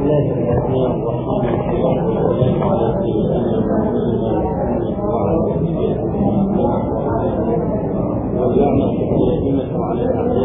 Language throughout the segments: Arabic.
الله الرحمن الرحيم والسلام على سيدنا وجعلنا الدائمة على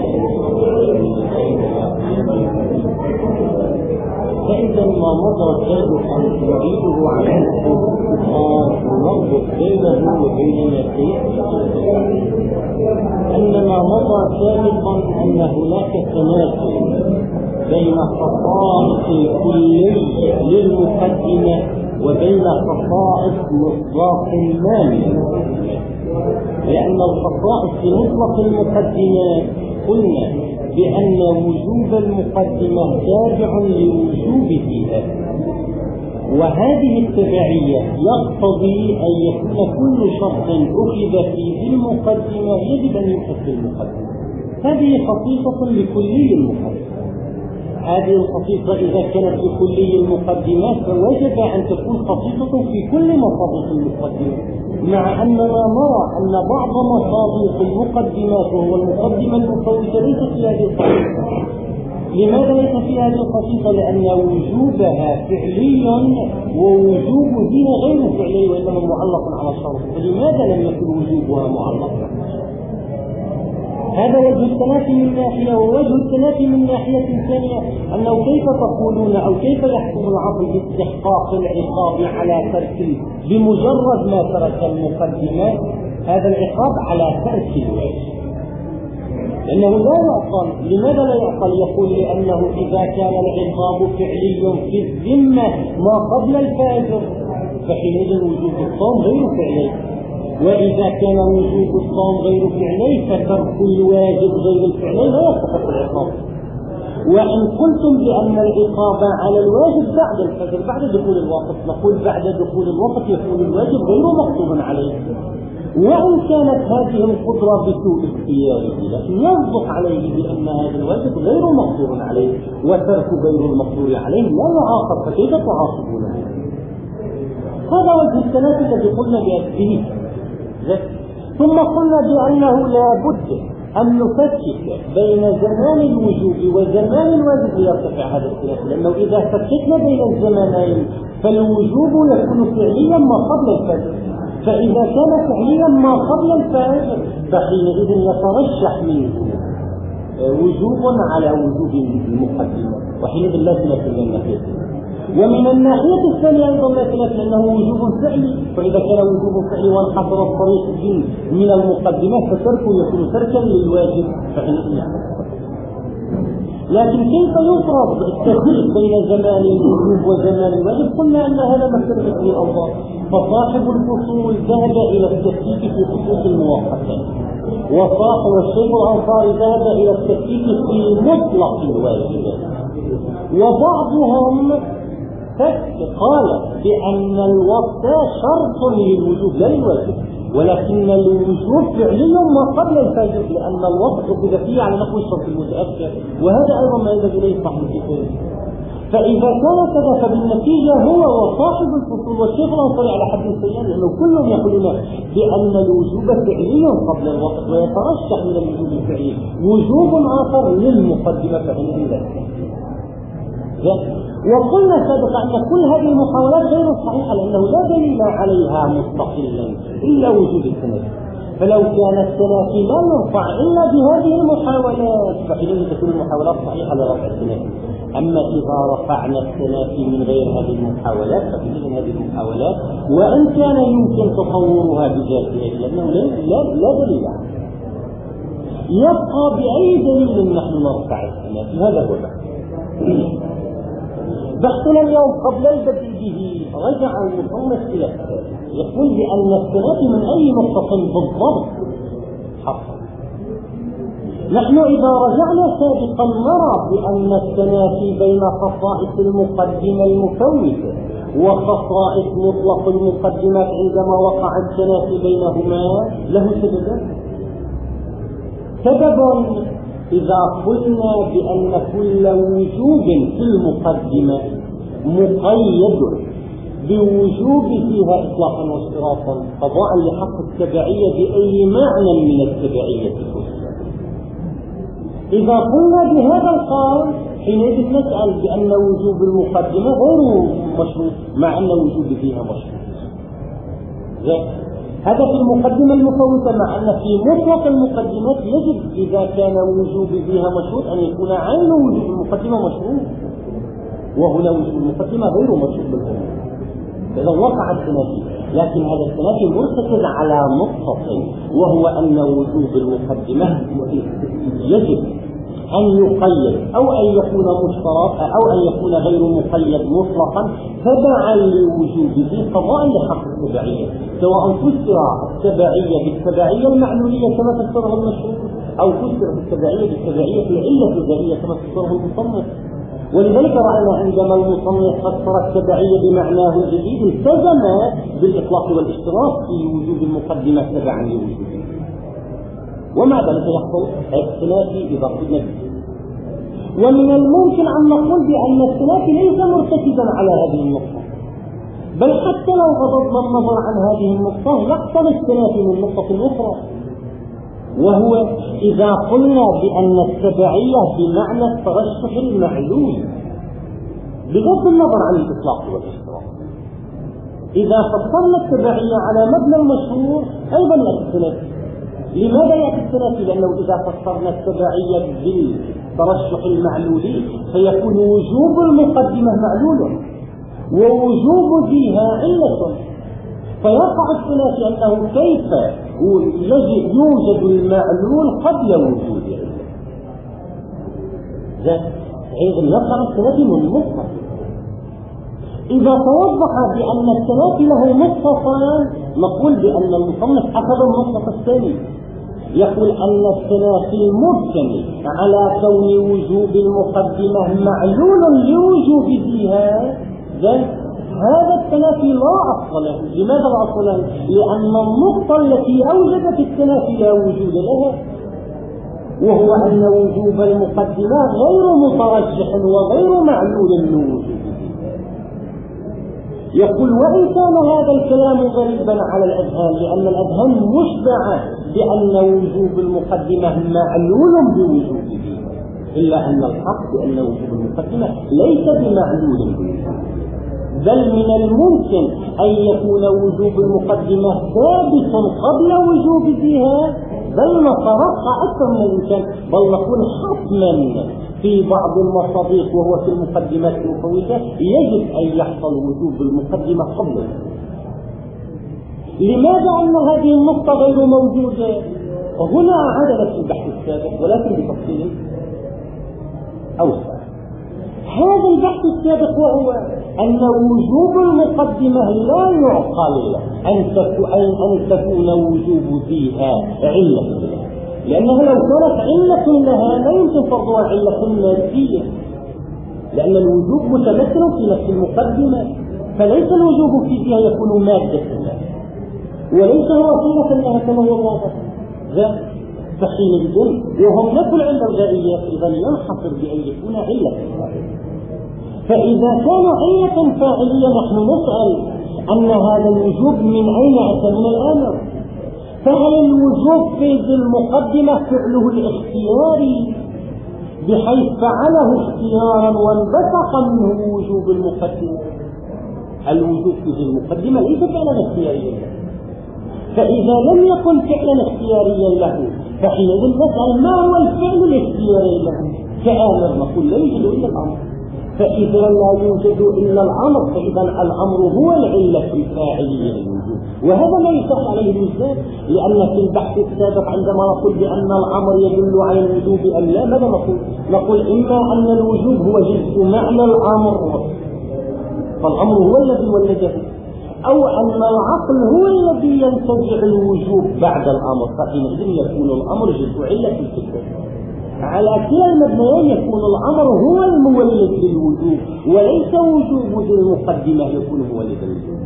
فإذا ما مضى سابقا نعيده على ونربط بينه وبين ما سيأتي أن ما مضى سابقا أن هناك تناسب بين خصائص الكلية للمقدمة وبين خصائص مطلق المال، لأن الخصائص في مطلق المقدمات قلنا بأن وجوب المقدمة تابع لوجوب فيها، وهذه التبعية يقتضي أن يكون كل شرط أخذ فيه المقدمة يجب أن يؤخذ في المقدمة. هذه خصيصة لكلي المقدمة. هذه الخصيصة إذا كانت لكلي المقدمات فوجب أن تكون خصيصة في كل مصادق المقدمة، مع أننا نرى أن بعض مصادق المقدمات وهو المقدمة المفوتة ليست في هذه الخصيصة. لماذا ليس في هذه الخصيصة؟ لأن وجوبها فعلي ووجوب دين غير فعلي وإنما معلق على الشرط، فلماذا لم يكن وجوبها معلقا؟ هذا وجه التنافي من ناحية، ووجه التنافي من ناحية ثانية أنه كيف تقولون أو كيف يحكم العقل باستحقاق العقاب على ترك بمجرد ما ترك المقدمات هذا العقاب على ترك الواجب، لأنه لا يعقل. لماذا لا يعقل؟ يقول لأنه إذا كان العقاب فعلي في الذمة ما قبل الفاجر فحينئذ وجوب الصوم غير فعلي، وإذا كان وجوب الصوم غير فعلي فترك الواجب غير الفعلي لا يستحق العقاب. وإن قلتم بأن العقاب على الواجب بعد الفجر بعد دخول الوقت، نقول بعد دخول الوقت يكون الواجب غير مقصود عليه، وإن كانت هذه القدرة بسوء اختياره لكن يصدق عليه بأن هذا الواجب غير مقصود عليه وترك غير المقدور عليه لا يعاقب، فكيف تعاقبونه؟ هذا وجه التنافي الذي قلنا بأسفه. ثم قلنا بأنه لا بد أن نفكك بين زمان الوجوب وزمان الواجب ليرتفع هذا الخلاف، لأنه إذا فككنا بين الزمانين فالوجوب يكون فعليا ما قبل الفجر، فإذا كان فعليا ما قبل الفجر فحينئذ يترشح منه وجوب على وجوب المقدمة، وحينئذ لا خلاف بين الناحيتين. ومن الناحية الثانية أيضا لا خلاف لأنه وجوب فعلي، فإذا كان وجوب فعلي وانحصر الطريق من المقدمات فتركه يكون تركا للواجب فحينئذ. لكن كيف يفرض التفريق بين زمان الوجوب وزمان الواجب؟ قلنا أن هذا مسألة في الأوضاع، فصاحب الفصول ذهب إلى التفكيك في خصوص الموقتات، وصاحب الشيخ الأنصاري ذهب إلى التفكيك في مطلق الواجبات، وبعضهم قال بأن الوقت شرط للوجوب لا للواجب، ولكن الوجوب فعلي ما قبل الفجر لأن الوقت أخذ فيه على نحو الشرط المتأخر، وهذا أيضا ما يذهب إليه صاحب الكتاب. فإذا كان كذا فبالنتيجة هو وصاحب الفصول والشيخ الأنصاري على حد السيئة، لأنه كلهم يقولون بأن الوجوب فعلي قبل الوقت ويترشح من الوجوب الفعلي وجوب آخر للمقدمة فعلي ذلك. وقلنا سابقا أن كل هذه المحاولات غير صحيحة لأنه لا دليل عليها مستقلا إلا وجود التنافي، فلو كان التنافي لا يرفع إلا بهذه المحاولات فحينئذ تكون المحاولات صحيحة لرفع التنافي. أما إذا رفعنا التنافي من غير هذه المحاولات فحينئذ هذه المحاولات وإن كان يمكن تصورها بذاتها لأنه لا دليل عليها، يبقى بأي دليل نحن نرفع التنافي. هذا هو بحثنا اليوم. قبل البدء به رجع المصنف إلى الكتاب يقول بأن التنافي من أي نقطة بالضبط حصل. نحن إذا رجعنا سابقا نرى بأن التنافي بين خصائص المقدمة المفوتة وخصائص مطلق المقدمات عندما وقع التنافي بينهما له سبب إذا قلنا بأن كل وجوب في المقدمة مقيد بوجوب فيها إطلاقا واشتراطا قضاء لحق التبعية بأي معنى من التبعية. إذا قلنا بهذا القول حينئذ نسأل بأن وجوب المقدمة غير مشروط مع أن وجوب فيها مشروط. هذا في المقدمة المفوتة، مع أن في مطلق المقدمات يجب إذا كان وجوب فيها مشروط أن يكون عين وجوب المقدمة مشروط، وهنا وجوب المقدمة غير مشروط بالأمور. إذا وقع التنافي، لكن هذا التنافي مرتكز على نقطة، وهو أن وجوب المقدمة يجب أن يقيد أو أن يكون مشترطا أو أن يكون غير مقيد مطلقا تبعا لوجوبه قضاء لحق التبعية، سواء فسر التبعية بالتبعية المعلولية كما فسره المشروع، أو فسرت التبعية بالتبعية العلة الذرية كما فسره المصنف. ولذلك رأينا عندما المصنف فسر التبعية بمعناه الجديد التزم بالإطلاق والاشتراك في وجوب المقدمة تبعا لوجوبه، ومع ذلك يحصل التنافي إذا قلنا به. ومن الممكن أن نقول بأن التنافي ليس مرتكزا على هذه النقطة، بل حتى لو غضضنا النظر عن هذه النقطة يحصل التنافي من نقطة أخرى، وهو إذا قلنا بأن التبعية بمعنى الترشح المعلوم بغض النظر عن الإطلاق والاشتراك. إذا فسرنا التبعية على مبنى المشهور أيضا يأتي التنافي. لماذا يأتي التنافي؟ لأنه إذا فسرنا التبعية بالترشح المعلولي فيكون وجوب المقدمة معلول ووجوب فيها علة، فيقع التنافي أنه كيف يوجد المعلول قبل وجود علة. إذن يقع التنافي من مطلق. إذا توضح بأن التنافي له مطلقان نقول بأن المصنف أخذ المطلق الثاني، يقول أن التنافي مبتني على كون وجوب المقدمة معلول لوجوب فيها. هذا التنافي لا أصل له. لماذا لا أصل له؟ لأن النقطة التي أوجدت التنافي لا وجود لها، وهو أن وجوب المقدمة غير مترجح وغير معلول لوجوب. يقول وإن كان هذا الكلام غريبا على الأذهان، لأن الأذهان مشبعة بأن وجوب المقدمة معلول بوجوبه، إلا أن الحق بأن وجوب المقدمة ليس بمعلول بوجوبه، بل من الممكن أن يكون وجوب المقدمة ثابت قبل وجوب فيها، بل نترقى أكثر من الإمكان، بل نقول حتما في بعض المصادق وهو في المقدمات المفوتة يجب أن يحصل وجوب المقدمة قبل. لماذا أن هذه النقطة غير موجودة؟ هنا عدلت البحث السابق ولكن بتفصيل أوسع. هذا البحث السابق وهو أن وجوب المقدمة لا يعقل أن تكون وجوب فيها علة لها، لأنها لو كانت علة لها لا يمكن فرضها علة مادية، لأن الوجوب متمثل في نفس المقدمة، فليس الوجوب فيها يكون مادة لها وليس وسيلة لها كما هو واضح. فحينئذ وهم نقل عند الغائيات إذا ينحصر بأن يكون علة فاعلية. فإذا كان علة فاعلية نحن نسأل أن هذا الوجوب من أين أتى؟ من الآمر. فهل الوجوب في المقدمة فعله الاختياري بحيث فعله اختيارا وانبثق منه وجوب المقدمة؟ الوجوب في المقدمة ليس فعلا اختياريا، فإذا لم يكن فعلا اختياريا له فحينئذ نسأل ما هو الفعل الاختياري له؟ كآمر نقول لا يوجد إلا الأمر، فإذا لا يوجد إلا الأمر فإذا الأمر هو العلة الفاعلية للوجوب، وهذا لا يصح عليه الإجزاء، لأن في البحث السابق عندما نقول بأن الأمر يدل على الوجوب أم لا ماذا نقول؟ نقول إما أن الوجوب هو جزء معنى الأمر فالأمر هو الذي ولده، أو أن العقل هو الذي ينتزع الوجوب بعد الأمر، فحينئذ يكون الأمر جزء علة الفكرة. على كلا المبنيين يكون الأمر هو المولد للوجوب وليس وجوب ذي المقدمة يكون مولد للوجوب.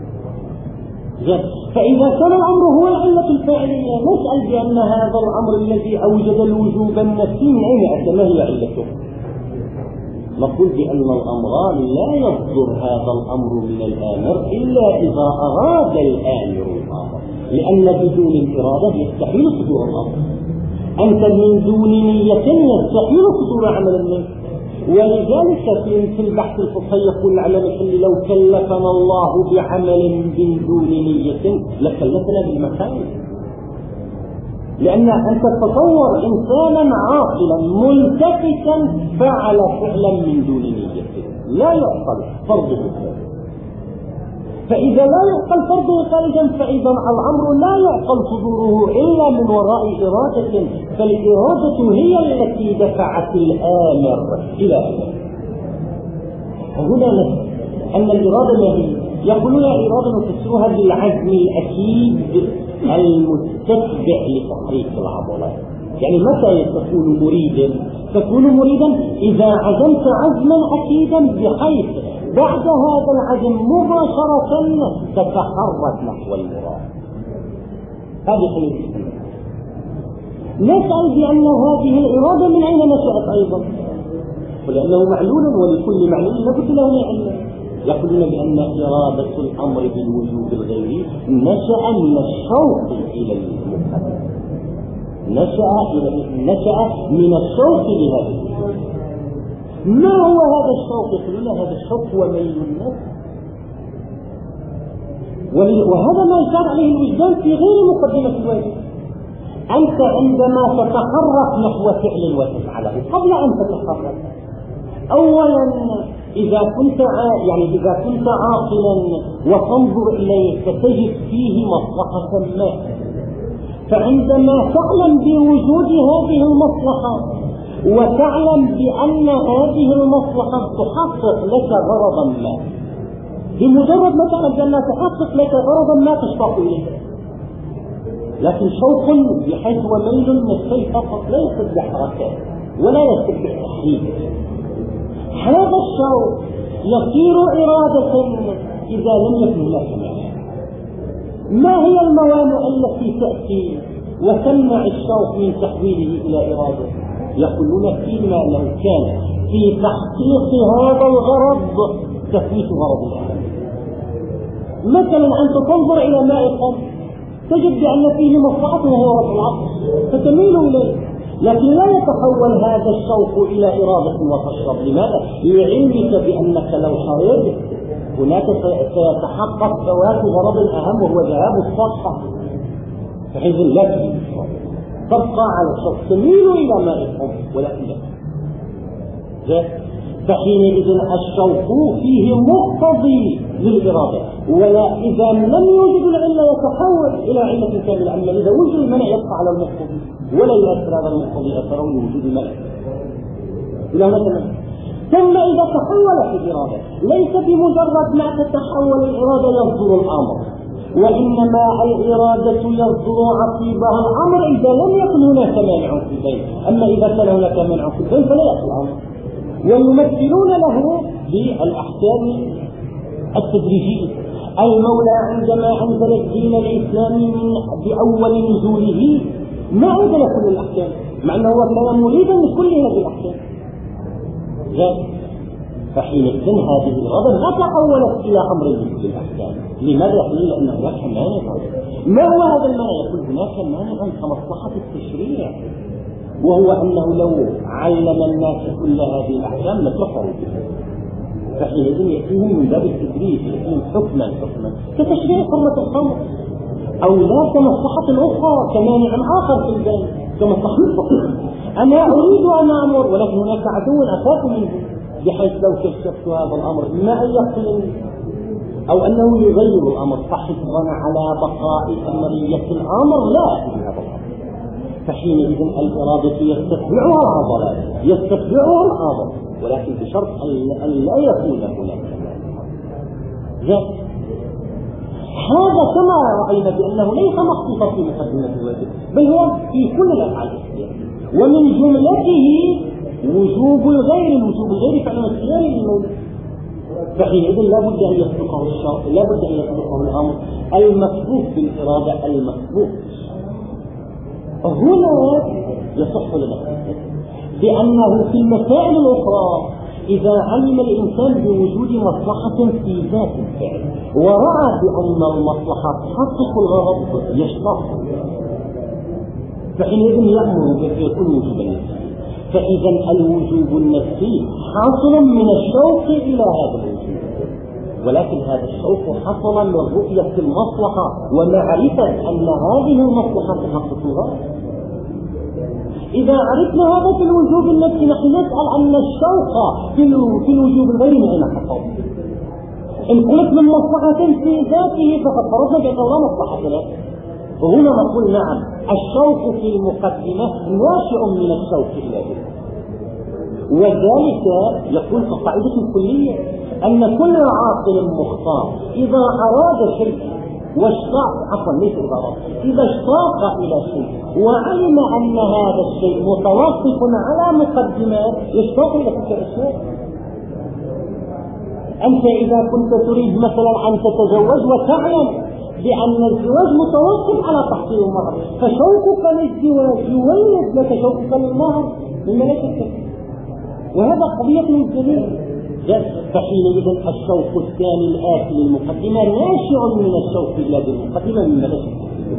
فإذا كان الأمر هو العلة الفاعلية نسأل بأن هذا الأمر الذي أوجد الوجوب النفسي من أين أتى؟ ما هي علته؟ نقول بأن الأمر لا يصدر هذا الأمر من الآمر إلا إذا أراد الآمر الأمر، لأن بدون الإرادة يستحيل صدور الأمر. أنت من دون نية يستحيل صدور عمل النفس، ولذلك في البحث الفقهي يقول العلامة الحلي لو كلفنا الله بعمل من دون نية لكلفنا بالمكان. لأن أنت تتصور إنسانا عاقلا ملتفتا فعل فعلا من دون نية لا يعقل فرضه. فإذا لا يعقل فرضه خارجا فإذا الأمر لا يعقل صدوره إلا من وراء إرادة، فالإرادة هي التي دفعت الآمر إلى هذا. هنا نفهم أن الإرادة ما هي؟ يقولون الإرادة نفسرها بالعزم الأكيد المتتبع لتحريك العضلات. يعني متى تكون مريدا؟ تكون مريدا إذا عزمت عزما أكيدا بحيث بعد هذا العزم مباشرة تتحرك نحو المراد. هذه حلوة. نسأل بأن هذه الإرادة من أين نشأت أيضا؟ ولأنه معلول ولكل معلول لابد له من علة. يقولون بأن إرادة الأمر بالوجود الغيري نشأ من الشوق إلى المقدم، نشأ من الشوق لهذا الوجود. ما هو هذا الشوق؟ يقولون هذا الشوق هو ميل النفس، وهذا ما يشار عليه الوجدان في غير مقدمة الواجب. أنت عندما تتحرك نحو فعل وتفعله قبل أن تتحرك، أولا إذا كنت عاقلا وتنظر إليه فتجد فيه مصلحة ما، فعندما تعلم بوجود هذه المصلحة وتعلم بأن هذه المصلحة تحقق لك غرضا ما، بمجرد ما تعلم بأنها تحقق لك غرضا ما تشتاق إليه. لكن شوق بحيث هو ميل نفسي فقط لا يستطيع حركات ولا يستطيع تحريك. هذا الشوق يصير إرادة إذا لم يكن هناك مانع. ما هي الموانع التي تأتي وتمنع الشوق من تحويله إلى إرادة؟ يقولون فيما لو كان في تحقيق هذا الغرض تفويت غرض العمل. مثلا أنت تنظر إلى ماء الخمر تجد بأن فيه مصلحة وهو رفع العطش فتميل إليه، لكن لا يتحول هذا الشوق إلى إرادة وتشرب. لماذا؟ لعلمك بأنك لو شربت هناك سيتحقق فوات غرض أهم وهو ذهاب الصحة، فحيث لا تبقى على الشوق تميل إلى ماء الخمر ولكن لا. فحينئذ الشوق فيه مقتضي للإرادة، وإذا لم يوجد العلة يتحول إلى علة كاملة. أما إذا وجد المنع يبقى على المقتضي ولا يؤثر هذا المقتضي أثره لوجود المنع إلى مثلا. ثم إذا تحولت الإرادة ليس بمجرد ما تتحول الإرادة يصدر الأمر، وإنما الإرادة يصدر عقيبها الأمر إذا لم يكن هناك مانع في البين. أما إذا كان هناك مانع في البين فلا يأتي الأمر. ويمثلون له بالأحكام التدريجية. المولى عندما أنزل الدين الإسلامي بأول نزوله ما أنزل كل الأحكام، مع أنه كان مريدا لكل هذه الأحكام. فحينئذ هذه الإرادة ما تحولت إلى أمر لكل الأحكام. لماذا؟ يقول لأن هناك مانع. ما هو هذا المانع؟ يقول هناك مانع كمصلحة التشريع، وهو أنه لو علم الناس كل هذه الأحكام لكفروا بها. فحينئذ يأتيهم من باب التدريج، يأتيهم حكما كتشريع حرمة الخمر، أو لا كمصلحة أخرى كمانع آخر في البين كمصلحة الفقر. أنا أريد أن أمر ولكن هناك عدو أخاف منه، بحيث لو كشفت هذا الأمر إما أن يقتلني أو أنه يغير الأمر، فحفظا على بقاء أمرية الأمر لا أكون هذا الأمر. فحينئذ الإرادة يستتبعها العضلات يستتبعها الأمر، ولكن بشرط أن لا يكون هناك مانع. هذا كما رأينا بأنه ليس مخصوصا في مقدمة الواجب، بل هو في كل الأفعال الاختيارية، ومن جملته وجوب الغير فعل اختياري للمولى. فحينئذ لا بد أن يسبقه الشرع، لا بد أن يسبقه الأمر المسبوق بالإرادة المسبوق. هنا يصح لنا بأنه في المسائل الأخرى إذا علم الإنسان بوجود مصلحة في ذات الفعل ورأى بأن المصلحة تحقق الغرض يشترط، فحينئذ يأمر بكل وجوب النفس. فإذا الوجوب النفسي حاصل من الشوق إلى هذا الوجوب، ولكن هذا الشوق حصل من رؤية المصلحة ومعرفة أن هذه المصلحة تحقق الغاية. إذا عرفنا هذا في الوجوب النفسي نحن نسأل أن الشوق في الوجوب الغير من أين حصل؟ إن قلت من مصلحة في ذاته فقد فرضنا بأن لا مصلحة له، وهنا نقول نعم الشوق في المقدمة ناشئ من الشوق إليه. وذلك يقول في القاعدة الكلية أن كل عاقل مختار إذا أراد شيء إذا اشتاق إلى شيء وعلم أن هذا الشيء متوقف على مقدمات يشتاق إلى تلك الأشياء. أنت إذا كنت تريد مثلا أن تتزوج وتعلم بأن الزواج متوقف على تحصيل المهر، فشوقك للزواج يولد لك شوقك للمهر من ملكك، وهذا قضية جميلة. فحينئذ الشوق الثاني الآتي للمقدمة ناشئ من الشوق إلى المقدمة من ملكك.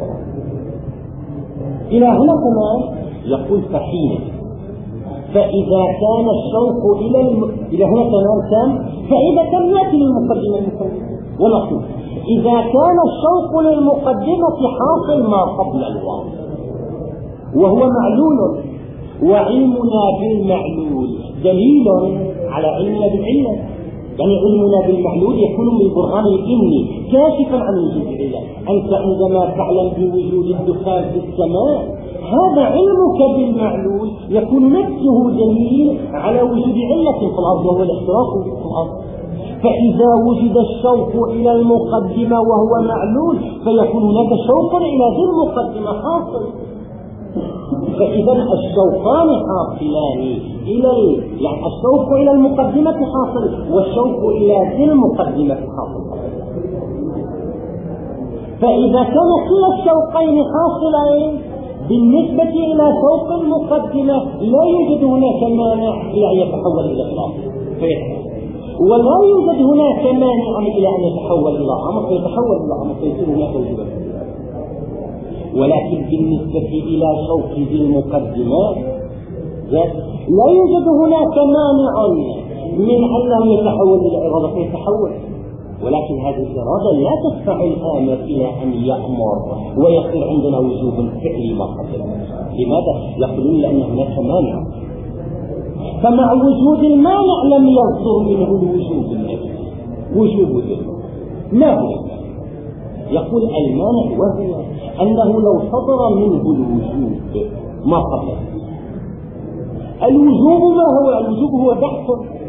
إلى هنا كمان يقول فحينئذ فإذا كان الشوق إلى هنا كمان فإذا كان يأتي للمقدمة ونقول إذا كان الشوق للمقدمة حاصل ما قبل الواقع وهو معلول، وعلمنا بالمعلول دليل على علمنا بالعلة، يعني علمنا بالمعلول يكون من برهان الإني كاشفا عن وجود العلة. أنت عندما تعلم بوجود الدخان في السماء هذا علمك بالمعلول يكون نفسه دليل على وجود علة في الأرض وهو الاحتراق في الأرض. فإذا وجد الشوق إلى المقدمة وهو معلول فيكون هناك شوق إلى ذي المقدمة حاصل. فإذا الشوقان حاصلان يعني الشوق إلى المقدمة حاصل والشوق إلى ذي المقدمة حاصل. فإذا كان كلا الشوقين حاصلين بالنسبة إلى شوق المقدمة لا يوجد هناك مانع إلى أن يتحول إلى الآخر ولا يوجد هناك مانع إلى أن يتحول إلى أمر فيتحول إلى أمر فيكون هناك وجودا. ولكن بالنسبة إلى شوق ذي المقدمات لا يوجد هناك مانع من أنه يتحول إلى إرادة فيتحول، ولكن هذه الإرادة لا تدفع الآمر إلى أن يأمر ويصير عندنا وجوب فعلي ما قبل. لماذا؟ يقولون لأن هناك مانع، فمع وجود المانع لم يصدر منه الوجوب النفسي وجوب ذلك. ما هو؟ يقول المانع وهو أنه لو صدر منه الوجوب ما قبله. الوجوب ما هو؟ الوجوب هو بحث،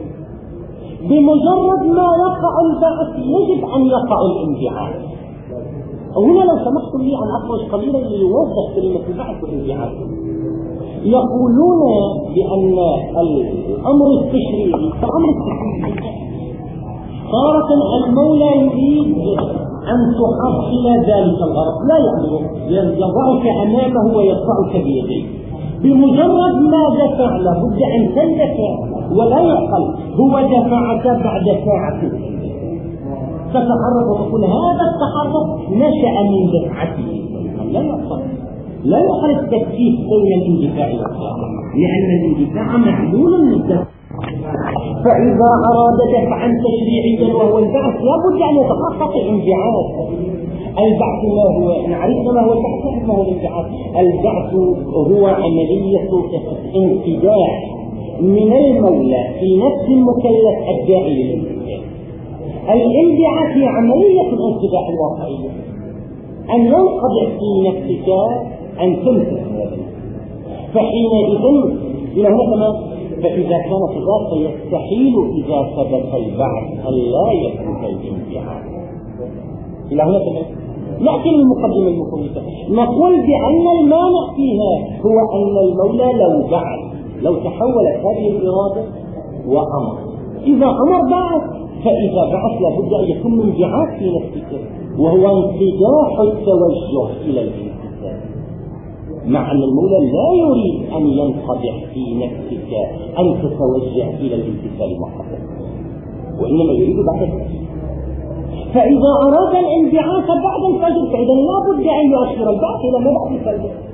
بمجرد ما يقع البعث يجب أن يقع الانبعاث. هنا لو سمحتم لي أن أخرج قليلا ليوضح كلمة البعث والانبعاث. يقولون بأن الأمر التشريعي تارة المولى يريد أن تحصل ذلك الغرض لا يأمره، يضعك أمامه ويدفعك بيديه. بمجرد ما دفع لابد أن تندفع ولا يعقل، هو دفعك بعد ساعة تتحرك وتقول هذا التحرك نشأ من دفعته. لا يعقل التكثيف بين الاندفاع والدفع، لأن الاندفاع معلول للدفع. فإذا أراد دفعا تشريعيا وهو البعث لابد أن يتحقق الانبعاث. البعث ما هو؟ نعرف ما هو البعث، ما هو الانبعاث؟ البعث هو عملية انفتاح من المولى في نفس المكلف الداعي للانفتاح. الانبعاث هي عملية الانفتاح الواقعية، أن ينقضع في نفسك أن تنفذ هذا. فحينئذ إلى هنا كمان فإذا كان كذلك فيستحيل إذا ثبت البعث أن لا يثبت الانبعاث. إلى هنا كمان لكن المقدمة المفوتة نقول بأن المانع فيها هو أن المولى لو تحولت هذه الإرادة وأمر، إذا أمر بعث، فإذا بعث لابد أن يكون من انبعاث في نفسك وهو انفتاح التوجه إلى الانفتاح، مع أن المولى لا يريد أن ينقضح في نفسك أن تتوجه إلى الانفتاح محقق، وإنما يريد بعد ذلك. فإذا أراد الانبعاث بعد الفجر فإذا لا بد أن يؤخر البعث إلى ما بعد الفجر.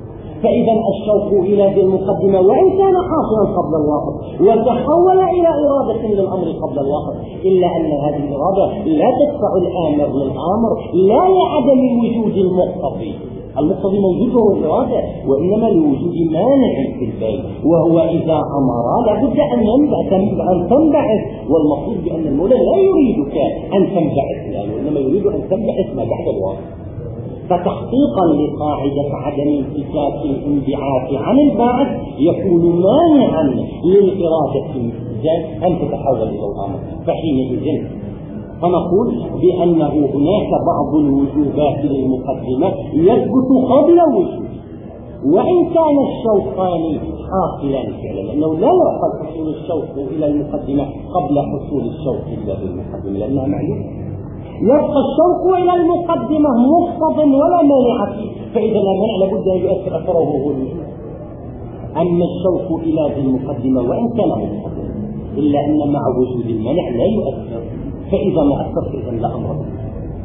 فإذا الشوق إلى ذي المقدمة وإن كان حاصلا قبل الواقع وتحول إلى إرادة للأمر قبل الواقع، إلا أن هذه الإرادة لا تدفع الآمر للآمر لا لعدم وجود المقتضي. المقتضي موجود وهو الإرادة، وإنما لوجود مانع في البين، وهو إذا أمر لابد أن تنبعث، والمقصود بأن المولى لا يريدك أن تنبعث وإنما يريد أن تنبعث ما بعد الواقع. فتحقيقا لقاعدة عدم انفكاك الانبعاث عن البعث يكون مانعا للإرادة أن تتحول إلى الأمر، فحينئذ فنقول بأنه هناك بعض الوجوبات للمقدمة يثبت قبل وجود، وإن كان الشوقان حاصلا فعلا، لأنه لا يعقل حصول الشوق إلى المقدمة قبل حصول الشوق إلى المقدمة لأنها معلومة. يبقى الشوق إلى المقدمة مقتض ولا مانع فيه، فإذا لا مانع لابد أن يؤثر أثره هو الوجود. أما الشوق إلى ذي المقدمة وإن كان مقتضا إلا أن مع وجود المانع لا يؤثر، فإذا ما أثر فإذا لا أمر به.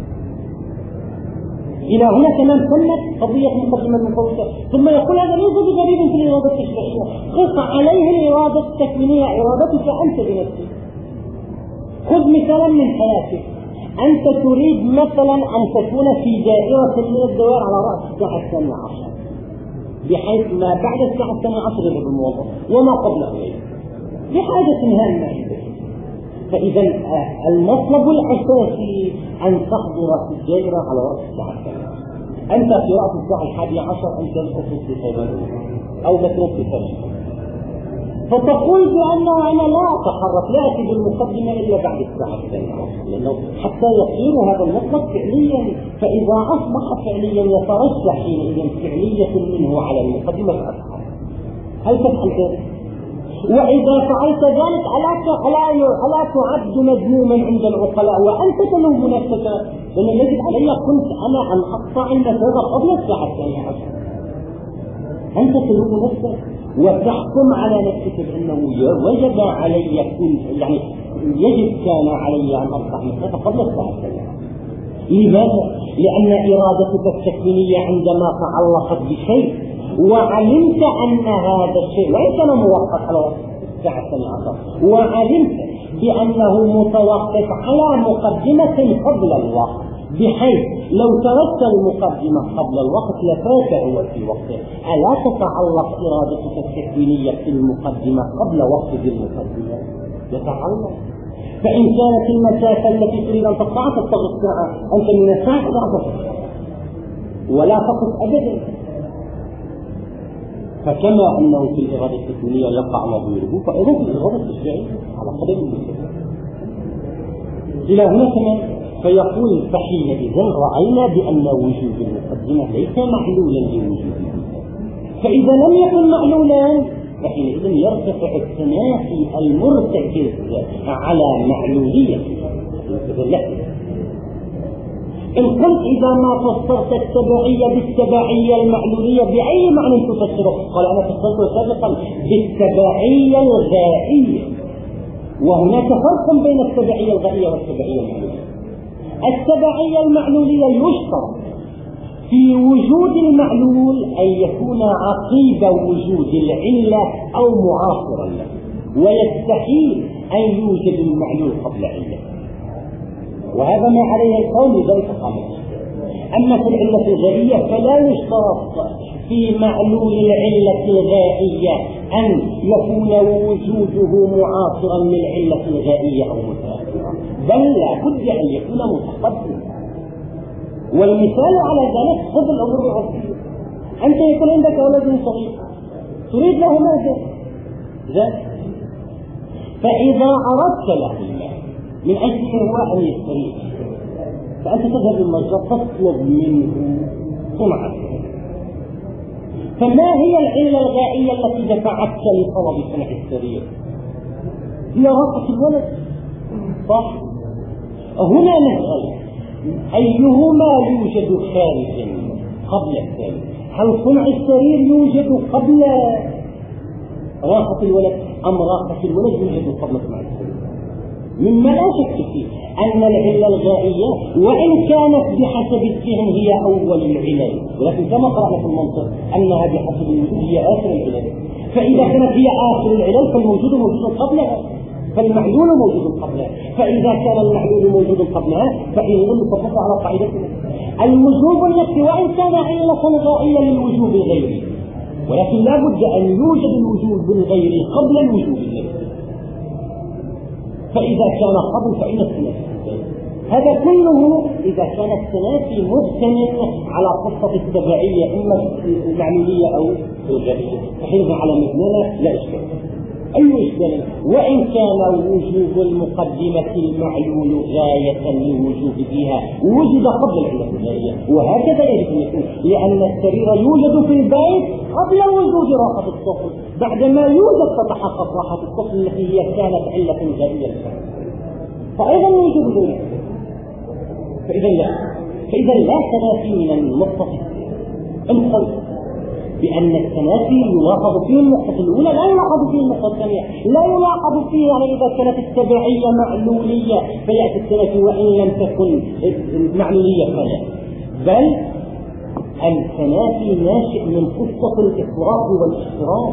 إلى هنا كمان تمت قضية مقدمة المفوتة، ثم يقول هذا ليس بغريب في الإرادة التشريعية، قص عليه الإرادة التكوينية إرادتك أنت بنفسك. خذ مثالا من حياتك، أنت تريد مثلا أن تكون في دائرة من الدوائر على رأس الساعة 12 بحيث ما بعد الساعة 12 يذهب الموظف وما قبله بحاجة هامة. فإذا المطلب الأساسي أن تحضر في الدائرة على رأس الساعة 12. أنت في رأس الساعة 11 أنت الأصول في خيبان أو متروك في خيبان، فتقول بأنه أنا لا أتحرك لا أتي بالمقدمة إلا بعد الساعة 12، لأنه حتى يصير هذا المطلب فعليا، فإذا أصبح فعليا يترشح حينئذ فعلية منه على المقدمة فأفعل. هل تفعل ذلك؟ وإذا فعلت ذلك ألا تعد مذموما عند العقلاء وأنت تلوم نفسك؟ لأن يجب علي كنت أنا أن أقطع المسافة قبل الساعة 12. أنت تلوم نفسك وتحكم على نفسك بأنه وجب علي يعني يجب كان علي أن أقطع المسافة قبل الساعة 12. لماذا؟ لأن إرادتك التكوينية عندما تعلقت بشيء وعلمت أن هذا الشيء وإن كان موقف على الساعة 12 وعلمت بأنه متوقف على مقدمة قبل الوقت، بحيث لو تركت المقدمة قبل الوقت لفات هو في وقته، ألا تتعلق إرادتك التكوينية في المقدمة قبل وقت المقدمة؟ يتعلق. فإن كانت المسافة التي تريد أن تقطعها تستغرق ساعة، أنت من الساعة تعرف ولا تقف أبدا. فكما أنه في الإرادة التكوينية يقع نظيره فأيضا في الإرادة التشريعية على قدر المسافة. إلى هنا كمان فيقول فحينئذ رأينا بأن وجود المقدمة ليس معلولا لوجوده، فإذا لم يكن معلولا فحينئذ يرتفع التنافي المرتكز على معلولية. إن قلت إذا ما فسرت التبعية بالتبعية المعلولية بأي معنى تفسره؟ قال أنا فسرته سابقا بالتبعية الغائية، وهناك فرق بين التبعية الغائية والتبعية المعلولية. التبعية المعلولية يشترط في وجود المعلول أن يكون عقيب وجود العلة أو معاصرا له، ويستحيل أن يوجد المعلول قبل علة، وهذا ما عليه القول ذلك قامت. أما في العلة الغائية فلا يشترط في معلول العلة الغائية أن يكون وجوده معاصرا للعلة الغائية أو متأخرا، بل لا بد أن يكون متقدما. والمثال على ذلك خذ الأمور العرفية. أنت يكون عندك ولد صغير تريد له ماذا؟ ذلك، فإذا أردت له من أجل هو أن يستريح، فأنت تذهب للمتجر تطلب منه صنعة. فما هي العلة الغائية التي دفعتك لطلب صنع السرير؟ هي راحة الولد، صح؟ هنا نسأل أيهما يوجد خارجا قبل الثاني؟ هل صنع السرير يوجد قبل راحة الولد أم راحة الولد يوجد قبل صنع السرير؟ مما لا شك فيه أن العلة الغائية وإن كانت بحسب الذهن هي أول العلل، ولكن كما قرأنا في المنطق أنها بحسب الوجود هي آخر العلل، فإذا كانت هي آخر العلل فالموجود موجود قبلها، فالمعلول موجود قبلها، فإذا كان المعلول موجود قبلها فإن نتفق على قاعدتنا الوجوب التي وإن كان علة غائية للوجوب الغيري، ولكن لا بد أن يوجد الوجوب الغيري قبل الوجوب الغيري، فإذا كان قبل فإن التنافي. هذا كله إذا كان التنافي مبتنٍ على قصة التبعية إما المعلولية أو الغائية، فحينئذ على مبنانا لا إشكال. أي إشكال؟ وإن كان وجوب المقدمة المعلول غاية للوجوب فيها وجد قبل العلة الغائية، وهكذا يجب أن يكون، لأن السرير يوجد في البيت قبل وجود راحة الطفل، بعدما يوجد تتحقق راحة الطفل التي هي كانت علة غائية، فأيضا يوجد ذلك. فإذا لا تنافي من النقطة القول بأن التنافي يلاحظ فيه النقطة الأولى لا يلاحظ فيه النقطة الثانية، لا يلاحظ فيه يعني إذا كانت التبعية معلولية فيأتي التنافي وإن لم تكن معلولية فلا، بل التنافي ناشئ من قصة الإطلاق والاشتراك.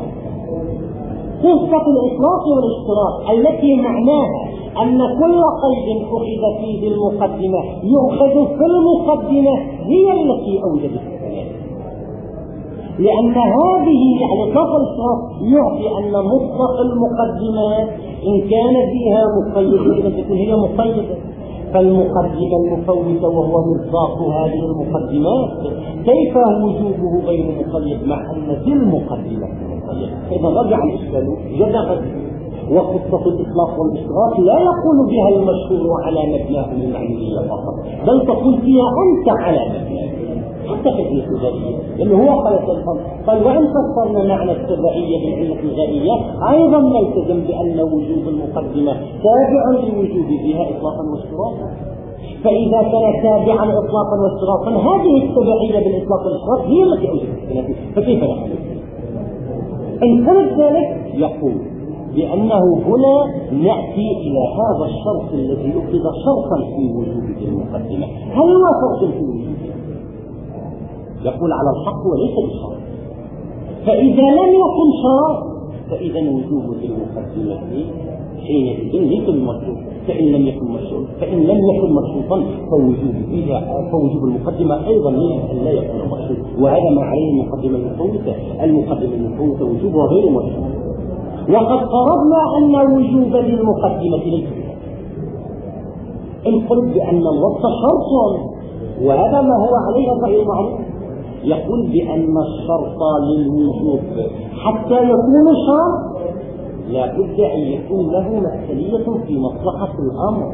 قصة الإطلاق والاشتراك التي معناها أن كل قيد أخذ فيه المقدمة يؤخذ في المقدمة هي التي أوجدت التنافي، لأن هذه يعني إطلاق الاشتراك يعطي أن مطلق المقدمات إن كان فيها مقيد إذا تكون هي مقيدة، فالمقدمة المفوتة وهو مصداق هذه المقدمات كيف وجوبه غير مقيد مع أن ذي المقدمة مقيد؟ إذا رجع الإشكال جدا. وقصة الإطلاق والإشتراك لا يقول بها المشهور على مبناه المعنوية فقط، بل تقول فيها أنت على مبناه حتى في الغائية، لأنه هو قال وإن فسرنا معنى التبعية بالعلة الغائية أيضا نلتزم بأن وجوب المقدمة تابع للوجوب فيها إطلاقا واشتراكا، فإذا كان تابعا إطلاقا واشتراكا هذه التبعية بالإطلاق والاشتراك هي التي أوجدت التنافي، فكيف نحن؟ إن كانت ذلك يقول بأنه هنا نأتي إلى هذا الشرط الذي أخذ شرطا في وجوب المقدمة، هل هو شرط في وجوب؟ يقول على الحق وليس بالشرط، فإذا لم يكن شرط فإذا وجوب المقدمة حينئذ ليس بمشروط، فإن لم يكن مشروطا فوجوب المقدمة أيضا لا يكون مشروط، وهذا ما عليه المقدمة المفوتة وجوبها غير مشروط. وقد قررنا أن وجوب المقدمة ليس بها، إن قلت بأن الوصف شرط وهذا ما هو عليه الرأي المعروف، يقول بأن الشرط للوجوب حتى يكون شرط لا بد أن يكون له مسؤولية في مصلحة الأمر.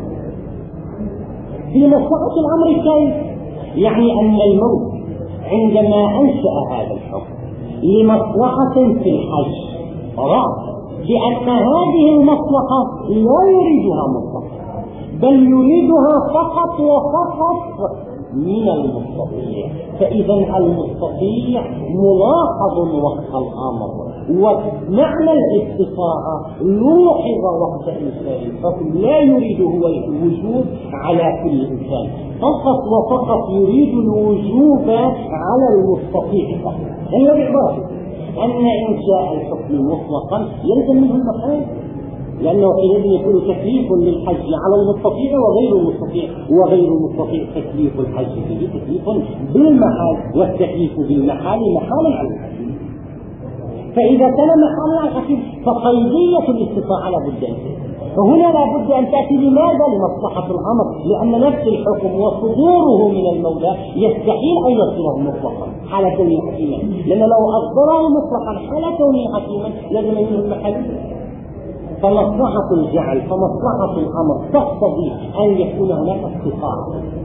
في مصلحة الأمر كيف؟ يعني أن الموت عندما أنشأ هذا الحكم لمصلحة في الحج رأى بأن هذه المصلحة لا يريدها مطلقا بل يريدها فقط وفقط من المستطيع، فإذا المستطيع ملاحظ وقت الأمر، ومعنى الاستطاعة لوحظ وقت إنشاء الحكم، لا يريد هو الوجوب على كل إنسان، فقط وفقط يريد الوجوب على المستطيع فقط. هي بعبارة أن إنشاء الحكم مطلقا يلزم منه المحال، لأنه حينئذ يكون تكليف للحج على المستطيع وغير المستطيع تكليف الحج به تكليف بالمحال، والتكليف بالمحال محال على الحكيم، فإذا كان محال على الحكيم فقيدية الاستطاعة لا بد أن تأتي، فهنا لا بد أن تأتي لماذا؟ لمصلحة الأمر، لأن نفس الحكم وصدوره من المولى يستحيل أن يصدره مطلقا حال كونه حكيما، لأن لو أصدره مطلقا حال كونه حكيما لازم منه المحالية، فمصلحة الجعل فمصلحة الأمر تقتضي أن يكون هناك استطاعة.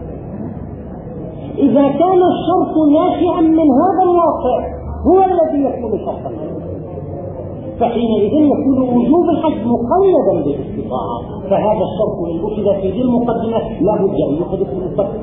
إذا كان الشرط ناشئا من هذا الواقع هو الذي يكون شرطا، فحينئذ يكون وجوب الحج مقيدا بالاستطاعة، فهذا الشرط إن أخذ في ذي المقدمة لا بد أن يأخذ في المقدمة.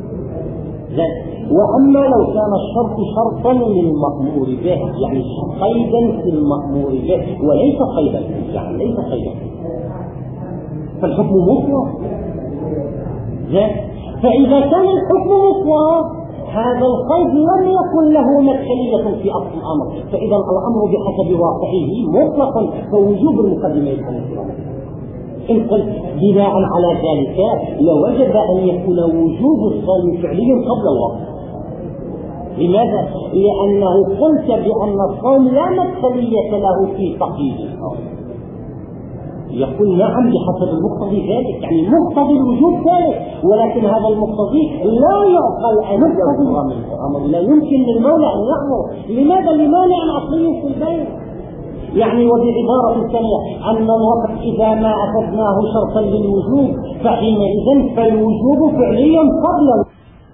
وأما لو كان الشرط شرطا للمأمور به يعني قيدا في المأمور به وليس قيدا في الجعل، ليس قيدا، فالحكم مطلق فإذا كان الحكم مطلق هذا القيد لم يكن له مدخلية في أصل الأمر، فإذا الأمر بحسب واقعه مطلق، فوجوب المقدمة يكون إن قلت بناء على ذلك لوجب أن يكون وجوب الصوم فعليا قبل الوقت. لماذا؟ لأنه قلت بأن الصوم لا مدخلية له في تقييد الصوم. يقول نعم بحسب المقتضي ذلك، يعني مقتضي الوجوب ذلك، ولكن هذا المقتضي لا يعقل أن يقتضي الأمر، لا يمكن للمولى أن يأمر. لماذا؟ لمانع أصلي في البيع. يعني وبعبارة ثانية أن الوقت إذا ما أخذناه شرطا للوجوب فحينئذ فالوجوب فعليا قبل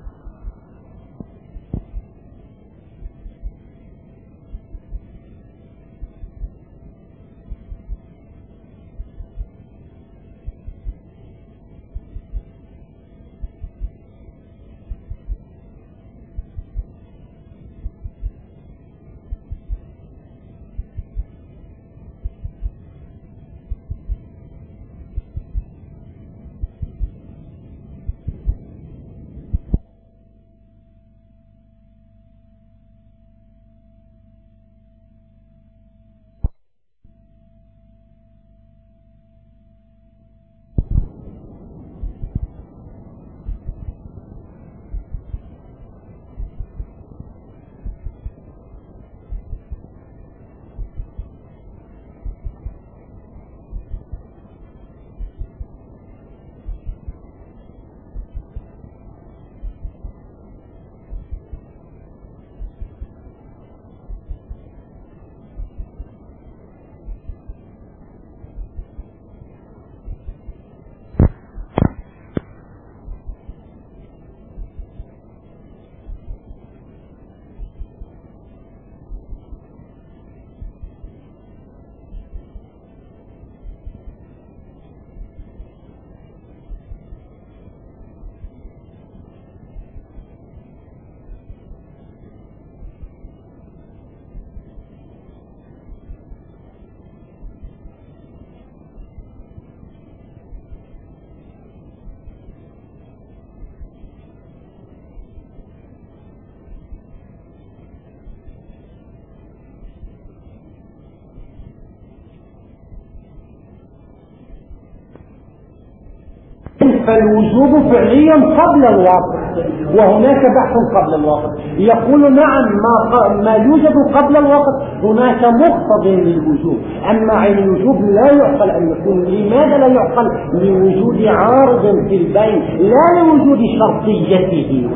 فالوجوب فعليا قبل الوقت، وهناك بحث قبل الوقت. يقول نعم ما يوجد قبل الوقت هناك مقتض للوجوب، أما عين الوجوب لا يعقل أن يكون. لماذا لا يعقل؟ لوجود عارض في البين لا لوجود شرطيته.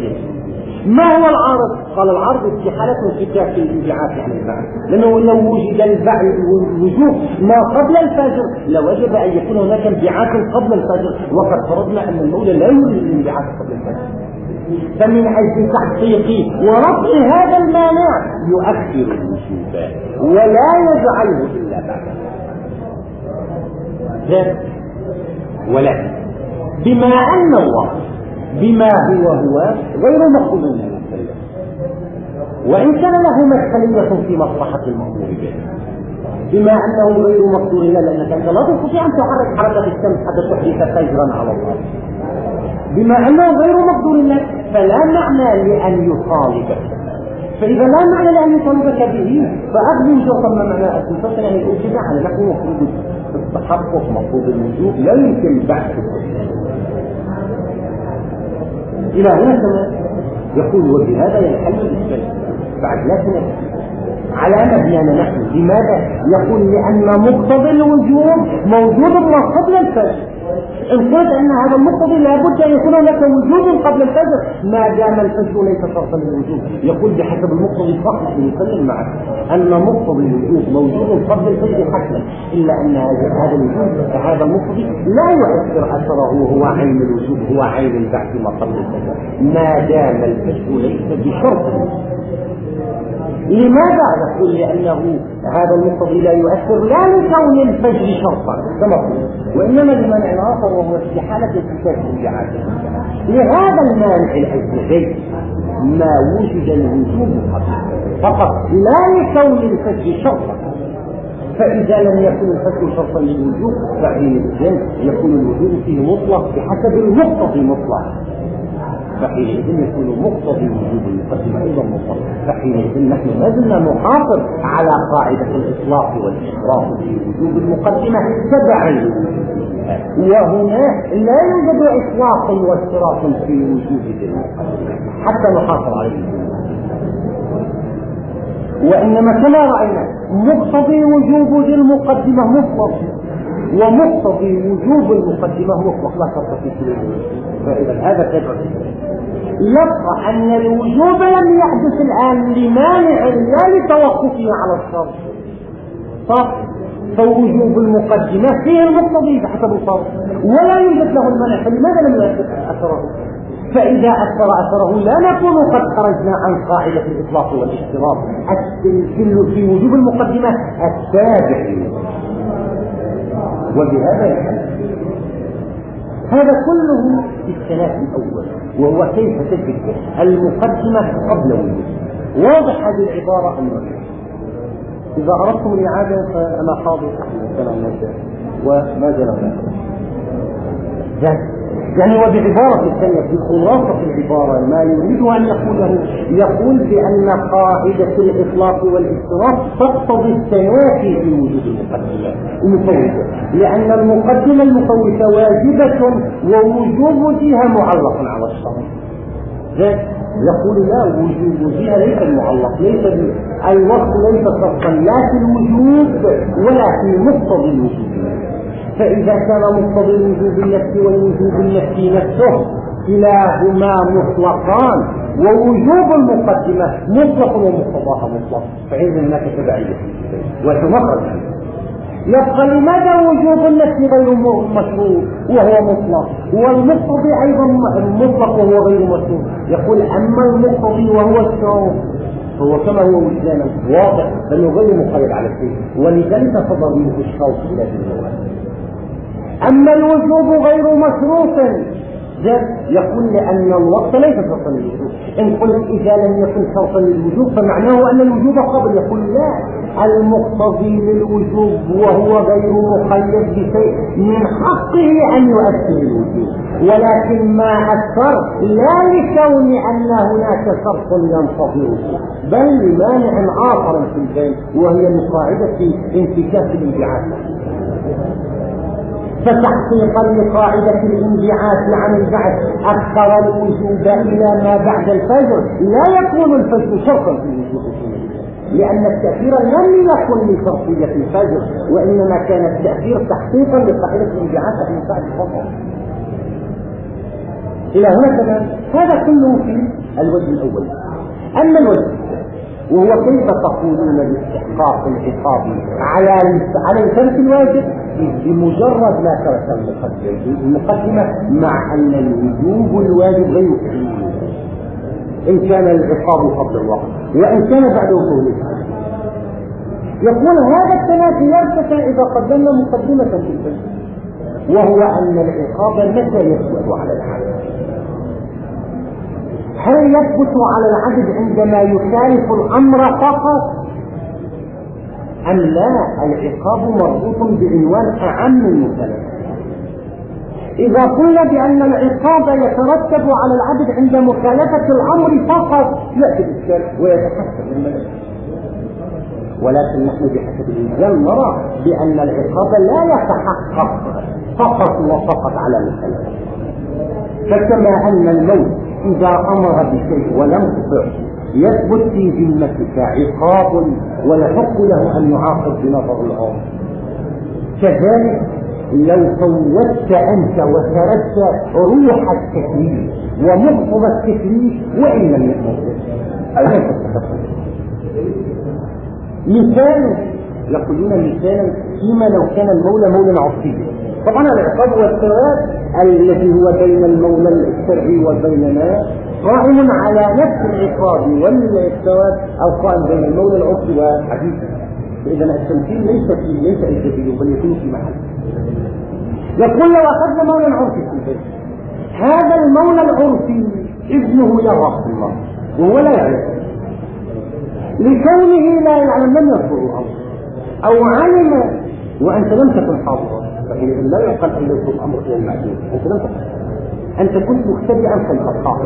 ما هو العارض؟ قال العارض استحالة انفكاك الانبعاث عن البعث، لأنه لو وجد الوجوب ما قبل الفجر لوجب أن يكون هناك انبعاث قبل الفجر، وقد فرضنا أن المولى لا يريد الانبعاث قبل الفجر. فمن أجل تحقيق ورفع هذا المانع يؤخر الوجوب ولا يجعله إلا بعد ذلك. ولكن بما أن الوقت بما هو غير مقبول من المسلم، وإن كان له مدخلية في مصلحة المأمور به، بما أنه غير مقبول لأنك أنت لا تستطيع أن تحرك حركة الشمس حتى تحدث فجرا على الله. بما أنه غير مقبول لك فلا معنى لأن يطالبك، فإذا لا معنى لأن يطالبك به فأخذ شرطا ما معنى أسلطة أن يقول كذا على نحو مفروض التحقق مفروض الوجوب لا يمكن بحثه. إلى هنا كما يقول وبهذا ينحل الإشكال بعد لا سنة على مبنانا نحن. لماذا؟ يقول لأن مقتضى الوجوب موجود ما قبل الفجر. إن قلت أن هذا المقتضي لابد أن يكون لك وجود قبل الفجر ما دام الفجر ليس شرطا للوجوب. يقول بحسب المقتضي فقط يسلم معك أن مقتضي الوجوب موجود قبل الفجر حتما، إلا أن هذا الوجود هذا المقتضي لا يؤثر أثره هو عين الوجوب، هو عين البحث ما قبل الفجر ما دام الفجر ليس بشرط. لماذا؟ نقول لأنه هذا المقتضي لا يؤثر لا لكون الفجر شرطا كما قلت، وإنما لمانع آخر وهو استحالة اتخاذ الانبعاث. لهذا المانع الأساسي ما وجد الوجوب فقط لا لكون الفجر شرطا. فإذا لم يكن الفسق شرطا للوجوب فحينئذ يكون الوجوب فيه مطلق بحسب المقتضي مطلق، فحينئذ يكون مقتضي وجوب المقدمة أيضا مطلق. فحينئذ نحن ما زلنا نحافظ على قاعدة الإطلاق والإشراف في وجوب المقدمة تبعا لوجوبها، وهنا لا يوجد إطلاق واشتراط في وجوب المقدمة حتى نحافظ عليه، وإنما كما رأينا مقتضي وجوب المقدمة مطلق ومقتضي وجوب المقدمة مطلق لا شرط في كل الوجوب. فإذا هذا تبع يبقى أن الوجوب لم يحدث الآن لمانع لا لتوقفه على الشرط، صح؟ فوجوب المقدمة فيه المقتضي بحسب الشرط ولا يوجد له المانع، فلماذا لم يأثر أثره؟ فإذا أثر أثره لا نكون قد خرجنا عن قاعدة الإطلاق والاشتراط في وجوب المقدمة التابع، وبهذا يحل. هذا كله في الثلاث الأول، وهو كيف تجد المقدمة قبل الوجوب. واضح هذه العبارة أم لا؟ إذا أردتم الإعادة فأنا حاضر كلام الناس وما زال يعني. وبعبارة ثانية في خلاصة العبارة ما يريد أن يقوله، يقول بأن قاعدة الإطلاق والاشتراط تقتضي التنافي في وجود المقدمة المفوتة، لأن المقدمة المفوتة واجبة ووجوب جهة معلق على الشرط. يقول لا، وجوب جهة ليس المعلق، ليس الوقت ليس شرطا لا في الوجوب ولا في مقتضي الوجوب. فإذا كان مقتضي الوجوب النفسي والوجوب النفسي نفسه كلاهما مطلقان ووجوب المقدمة مطلق ومقتضاها مطلق، فإذا هناك تبعية وتمخرج. يبقى لماذا وجوب النفس غير مشروط وهو مطلق، والمقتضي أيضا مطلق وهو غير مشروط؟ يقول أما المقتضي وهو الشروط هو كما هو وجدانا واضح أنه غير مقيد على الشيء، ولذلك صدر منه الشرط إلى الجواب. أما الوجوب غير مشروط يقول لأن الوقت ليس شرطا للوجوب. إن قلت إذا لم يكن شرطا للوجوب فمعناه أن الوجوب قبل، يقول لا، المقتضي للوجوب وهو غير مقيد بشيء من حقه أن يؤثر الوجوب، ولكن ما أثر لا لكون أن هناك شرط ينتظره بل لمانع آخر في البين، وهي من قاعدة انتكاس الانبعاث. فتحقيقا لقاعدة الانبعاث عن البعث أخر الوجوب إلى ما بعد الفجر، لا يكون الفجر شرطا في الوجوب، لأن التأثير لم يكن لشرطية الفجر، وإنما كان التأثير تحقيقا لقاعدة الانبعاث عن البعث فقط. إلى هنا كمان هذا كله في الوجه الأول. أما الوجه الثاني وهو كيف تقولون باستحقاق العقاب على الفرق الواجب بمجرد ما ترك المقدمة، مع أن الوجوب الواجب غير كثير إن كان العقاب قبل الوقت وإن كان بعد وصول الحج. يقول هذا التنافي يرتفع إذا قدمنا مقدمة في الفرق، وهو أن العقاب متى يثبت على العبد؟ هل يثبت على العبد عندما يخالف الأمر فقط أم لا؟ العقاب مربوط بعنوان أعم من المخالفة. إذا قلنا بأن العقاب يترتب على العبد عند مخالفة الأمر فقط يأتي الإشكال ويتحسب الملك، ولكن نحن بحسب الإنسان نرى بأن العقاب لا يتحقق فقط وفقط على المخالفة. فكما أن الموت إذا أمر بشيء ولم تطع يثبت في ذمتك عقاب ويحق له أن يعاقب بنظر العمر، كذلك لو فوتت أنت وتركت روح التكليف ومقتضى التكليف وإن لم يأمر أليس تتفق؟ مثال يقولون مثالا فيما لو كان المولى مولى عرفيا، طبعا العقاب والثواب الذي هو بين المولى الشرعي وبيننا قائم على نفس العقاب والثواب القائم بين المولى العرفي والحديث. إذا التمثيل ليس إيجابي بل يكون في محل. يقول لو أخذنا مولى عرفي في البيت، هذا المولى العرفي ابنه يرى الله وهو لا يعلم، لكونه لا يعلم لم يذكر الأمر، أو علم وأنت لم تكن حاضرا، فإن لا يعقل أن يكون الأمر إلى المعدوم، أنت لم تكن، أنت كنت مختبئا خلف الحائط،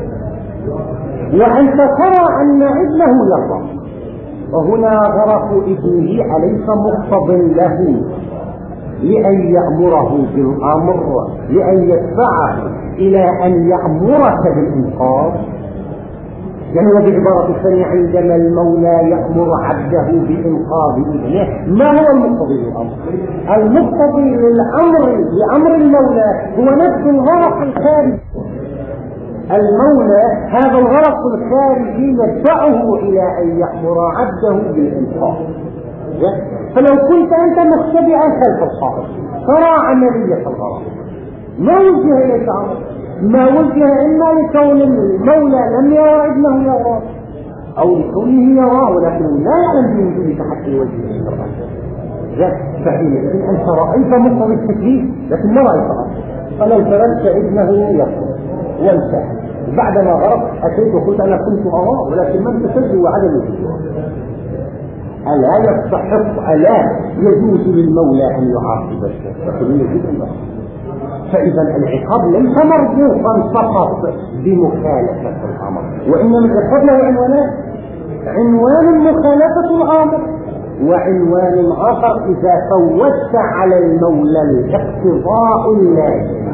وأنت ترى أن ابنه يرضى، وهنا غرق ابنه أليس مقتض له لأن يأمره بالأمر، لأن يدفعه إلى أن يأمرك بالإنقاذ؟ يعني وبعبارة ثانية عندما المولى يأمر عبده بإنقاذ ابنه ما هو المقتضي للأمر؟ المقتضي لأمر المولى هو نفس الغرق الخارجي. المولى هذا الغرق الخارجي يدفعه إلى أن يأمر عبده بالإنقاذ. فلو كنت أنت مختبئا خلف الحائط ترى عملية الغرق، ما وجه إليك أمر، ما وجه إما لكون المولى لم يرى ابنه يراه، أو لكونه يراه ولكنه لا يعلم بوجودك حتى يوجه الشرع. فحينئذ أنت رأيت مقتضى التكليف لكن ما رأيت أمر. فلو تركت ابنه يقول وانتهى، بعدما غرق أتيت وقلت أنا كنت أراه ولكن من تسجل وعدم الوجود. ألا يستحق، ألا يجوز للمولى أن يعاقب الشيء؟ فإذا العقاب ليس مربوطا فقط بمخالفة الأمر، وإنما العقاب له عنوانان: عنوان مخالفة الأمر، وعنوان آخر إذا فوتت على المولى الاقتضاء اللازم.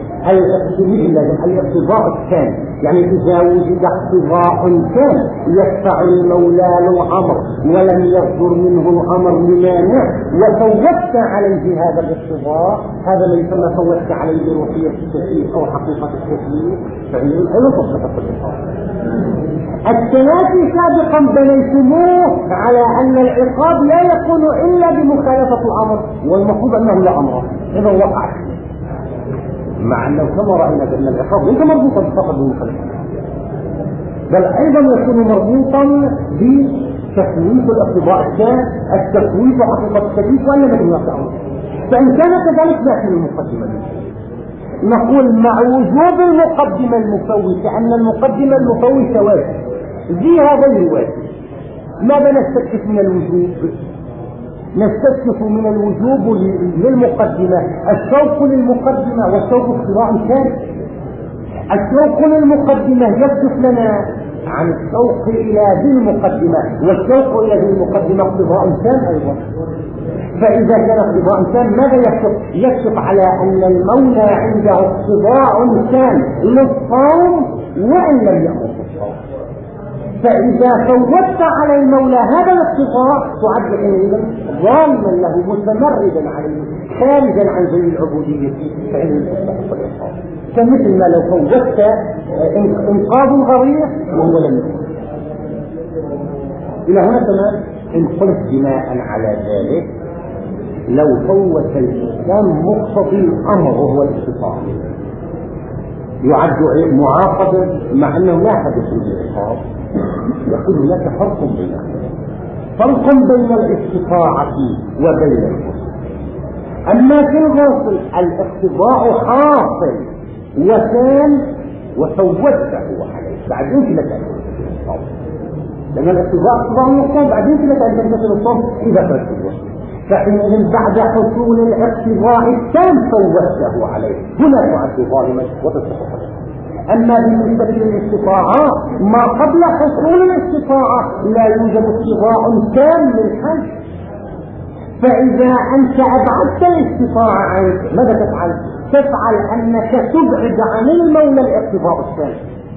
الاقتضاء الثاني، يعني إذا وجد اقتضاء كان يدفع المولى للأمر ولم يصدر منه الأمر لمانع وفوتت عليه هذا الاقتضاء، هذا ما يسمى فوتت عليه روحية التكليف أو حقيقة التكليف، فإنه أيضا تصدق العقاب. الثلاثي سابقا بنيتموه على أن العقاب لا يكون إلا بمخالفة الأمر، والمفروض أنه لا أمر إذا وقع، مع أنه كما رأينا بأن العقاب ليس مربوطا فقط بالمخالفة، بل أيضا يكون مربوطا بتكويف الاقتضاء الثاني، التكويف وحقيقة التكليف، وأن لم يكن هناك أمر. فإن كان كذلك نأتي المقدمة، نقول مع وجوب المقدمة المفوتة أن المقدمة المفوتة واجب، ذي هذا الواجب. ماذا نستكشف من الوجوب؟ نستكشف من الوجوب للمقدمة الشوق للمقدمة، والشوق اقتضاء ثاني. الشوق للمقدمة يصف لنا عن الشوق إلى ذي المقدمة، والشوق إلى ذي المقدمة اقتضاء ثاني أيضا. فإذا كان اقتضاء ثاني ماذا يصف؟ يصف على أن المولى عنده اقتضاء ثاني للصوم وإن لم يأمر بالصوم. فإذا فوتت على المولى هذا الاقتضاء تعد حينئذ ظالما له متمردا عليه خارجا عن ذي العبودية، فإنه يستحق العقاب. كمثل ما لو فوتت انقاذ الغريق وهو لم يكن. إلى هنا تمام. إن قلت بناء على ذلك لو فوت الإسلام مقتضي الأمر وهو الاستطاعة يعد معاقبا مع أنه لا حدث للعقاب، يقول هناك فرق بين الاستطاعة وبين الغسل. أما في الغسل الاقتضاء حاصل وكان وفوته عليه، بعدين لك أن تنتهي الصوم، لأن الاقتضاء مقتضى، بعدين لك أن تنتهي الصوم إذا تركت الغسل. فحينئذ بعد حصول الاقتضاء التام فوته عليه، هنا تعد ظالما وتستحق العقاب. أما بالنسبة للاستطاعة ما قبل حصول الاستطاعة لا يوجد اقتضاء تام للحج. فإذا أنت أبعدت الاستطاعة عنك ماذا تفعل؟ تفعل أنك تبعد عن المولى الاقتضاء التام،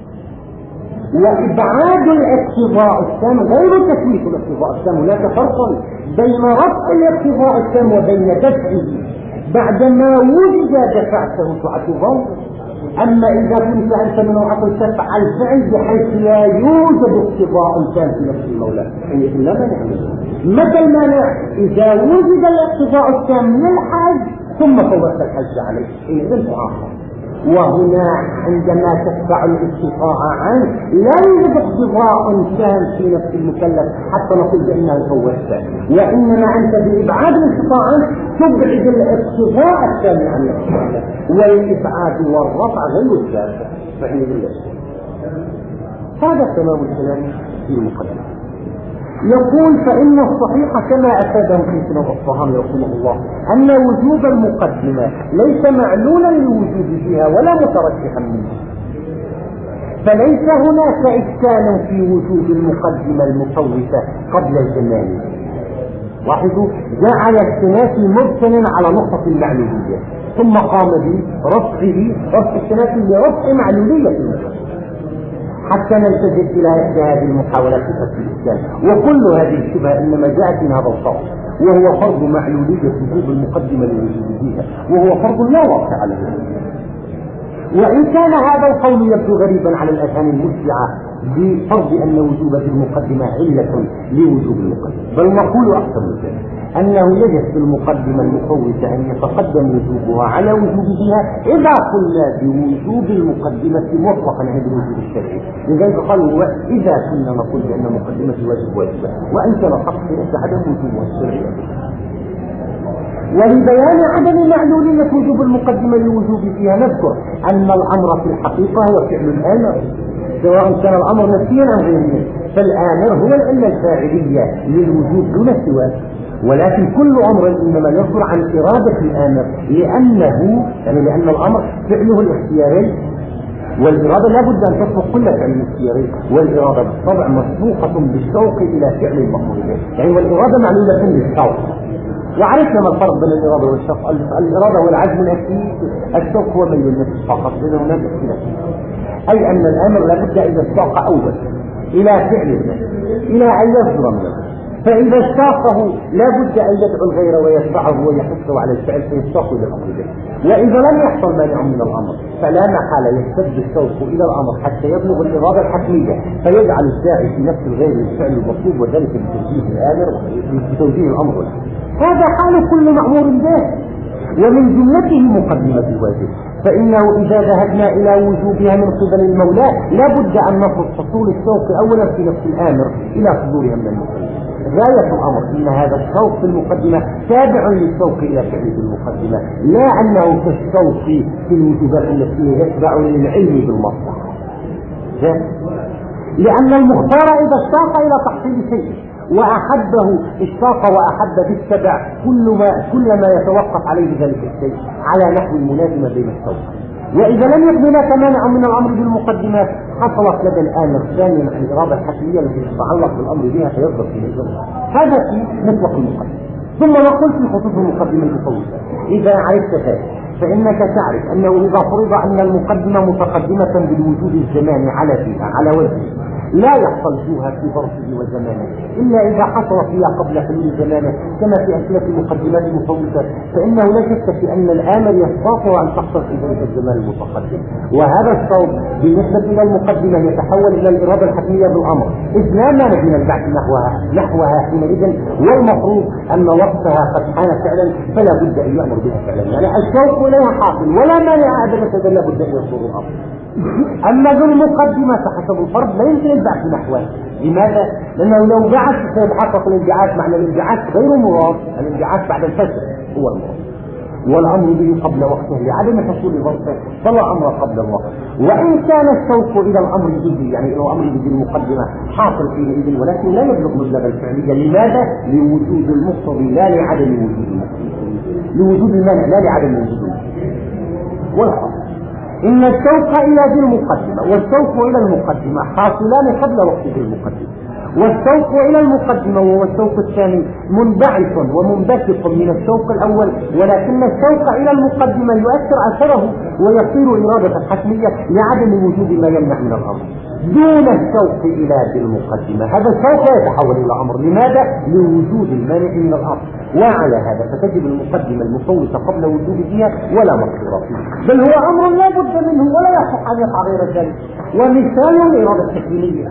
وإبعاد الاقتضاء التام غير تكويف الاقتضاء التام. هناك فرق بين رفع الاقتضاء التام وبين دفعه. بعدما وجد دفعته تعد ظالما. أما إذا كنت أنت من العقل تفعل فعل بحيث لا يوجد اقتضاء تام في نفس المولى، يعني لا مانع منه. متى المانع؟ إذا وجد الاقتضاء التام للحج ثم فوت الحج عليه، إذا تعاقب. وهنا عندما تتبع الاستطاعة عنه لا يوجد اقتضاء تام في نفس المكلف حتى نقول بأنه فوته، وإنما أنت بإبعاد الاستطاعة تبعد الاقتضاء التام عن المكلف، والإبعاد والرفع غير الدافع. فإن بالله هذا تمام الكلام في المقدمة. يقول فإن الصحيح كما أفاده سيدنا الأصفهاني رحمه الله أن وجوب المقدمة ليس معلولا للوجود فيها ولا مترشحا منه، فليس هناك إشكال في وجود المقدمة المفوتة قبل الزمان. لاحظوا جعل الثلاثي مبتنا على نقطة المعلولية ثم قام رفع الثلاثي لرفع معلولية المقدمة حتى نلتجئ إلى هذه المحاولات في فصل الإسلام. وكل هذه الشبهة إنما جاءت من هذا الصوت، وهو فرض معلولية وجوب المقدمة للوجود فيها، وهو فرض لا واقع له. وإن كان هذا القول يبدو غريبا على الأذهان المشجعة بفرض أن وجوب المقدمة علة لوجوب المقدمة، بل نقول أكثر من ذلك أنه يجب في المقدمة المفوتة أن يتقدم وجوبها على وجوبها إذا قلنا بوجوب المقدمة مطلقا عند الوجوب الشرعي. لذلك قالوا إذا كنا نقول بأن مقدمة الواجب واجبة وأنت نقصت عدم وجوبها الشرعي. ولبيان عدم معلولية وجوب المقدمة للوجوب فيها نذكر أن الأمر في الحقيقة هو فعل الآمر، سواء كان الأمر نفسيا أم غير نفسي، فالآمر هو العلة الفاعلية للوجوب دون سواه. ولكن كل أمر إنما يصدر عن إرادة الآمر لأن الأمر فعله الاختياري، والإرادة لا بد أن تسبق كل فعل الاختياري، والإرادة بالطبع مسبوقة بالشوق إلى فعل المأمور به، يعني والإرادة معلولة بالشوق. وعرفنا ما الفرق بين الإرادة والشوق. الإرادة هو العزم الأكيد، الشوق هو ميل النفس فقط، إذا هناك اختلاف. أي أن الأمر لا بد إذا اشتاق أول إلى فعل النفس إلى أن يصدر منه، فإذا اشتاقه لا بد أن يدعو الغير ويدفعه ويحثه على الفعل فيشتاق إلى الأمر به. وإذا لم يحصل مانع من الأمر فلا محالة يشتد الشوق إلى الأمر حتى يبلغ الإرادة الحتمية فيجعل الداعي في نفس الغير للفعل المطلوب، وذلك بتوجيه الآمر بتوجيه الأمر. هذا حال كل مأمور به، ومن جملته مقدمة الواجب، فإنه إذا ذهبنا إلى وجوبها من قبل المولى لا بد أن نفرض حصول الشوق أولا في نفس الآمر إلى صدورها من المكلف. غاية الأمر إن هذا الشوق في المقدمة تابع للشوق إلى فعل المقدمة، لا أنه كالشوق في الوجوبات التي يتبع للعلم بالمصلحة، لأن المختار إذا اشتاق إلى تحصيل شيء وأحبه اشتاق وأحب بالتبع كل ما يتوقف عليه ذلك الشيء على نحو الملازمة بين الشوق. وإذا لم يكن هناك مانع من الأمر بالمقدمات حصلت لدى الآمر ثانيا عن الإرادة الحتمية التي تتعلق بالأمر بها فيصدر في الإجراء. هذا في مطلق المقدمة. ثم نقول في خطوط المقدمة المفوتة إذا عرفت ذلك فإنك تعرف أنه إذا فرض أن المقدمة متقدمة بالوجود الزماني على وجهه لا يحصل فيها في ظرفه وزمانه إلا إذا حصل فيها قبل حلول زمانه كما في أمثلة المقدمات المفوتة، فإنه لا شك في أن الآمر يستطيع أن تحصل في ذلك الزمان المتقدم. وهذا الصوت بالنسبة إلى المقدمة يتحول إلى الإرادة الحتمية بالأمر، إذ لا مانع من البعث نحوها حينئذ، والمفروض أن وقتها قد حان فعلا فلا بد أن يأمر بها فعلا، يعني الشوق إليها حاصل ولا مانع أبدا، لا بد أن يصدر الأمر. أما ذو المقدمة حسب الفرض لا يمكن البعث نحوه. لماذا؟ لأنه لو بعث سيتحقق الانبعاث، معنى الانبعاث غير مراد، الانبعاث بعد الفجر هو المراد، والأمر به قبل وقته لعدم حصول ظرفه فلا أمر قبل الوقت. وإن كان الشوق إلى الأمر به يعني إلى الأمر به المقدمة حاصل فيه ولكن لا يبلغ مبلغ الفعلية. لماذا؟ لوجود المقتضي لا لعدم وجود المقتضي، لوجود المانع لا لعدم وجود المقتضي. والحق إن الشوق إلى ذي المقدمة والشوق إلى المقدمة حاصلان قبل وقت ذي المقدمة، والشوق إلى المقدمة وهو الشوق الثاني منبعث ومنبثق من الشوق الأول، ولكن الشوق إلى المقدمة يؤثر أثره ويصير إرادة حتمية لعدم وجود ما يمنع من الأمر دون الشوق إلى ذي المقدمة. هذا الشوق يتحول إلى أمر، لماذا؟ لوجود المانع من الأمر. وعلى هذا فتجب المقدمة المفوتة قبل وجودها ولا مقصور فيه، بل هو أمر لا بد منه ولا يصح أن يقع غير ذلك، ومثال الإرادة التكوينية.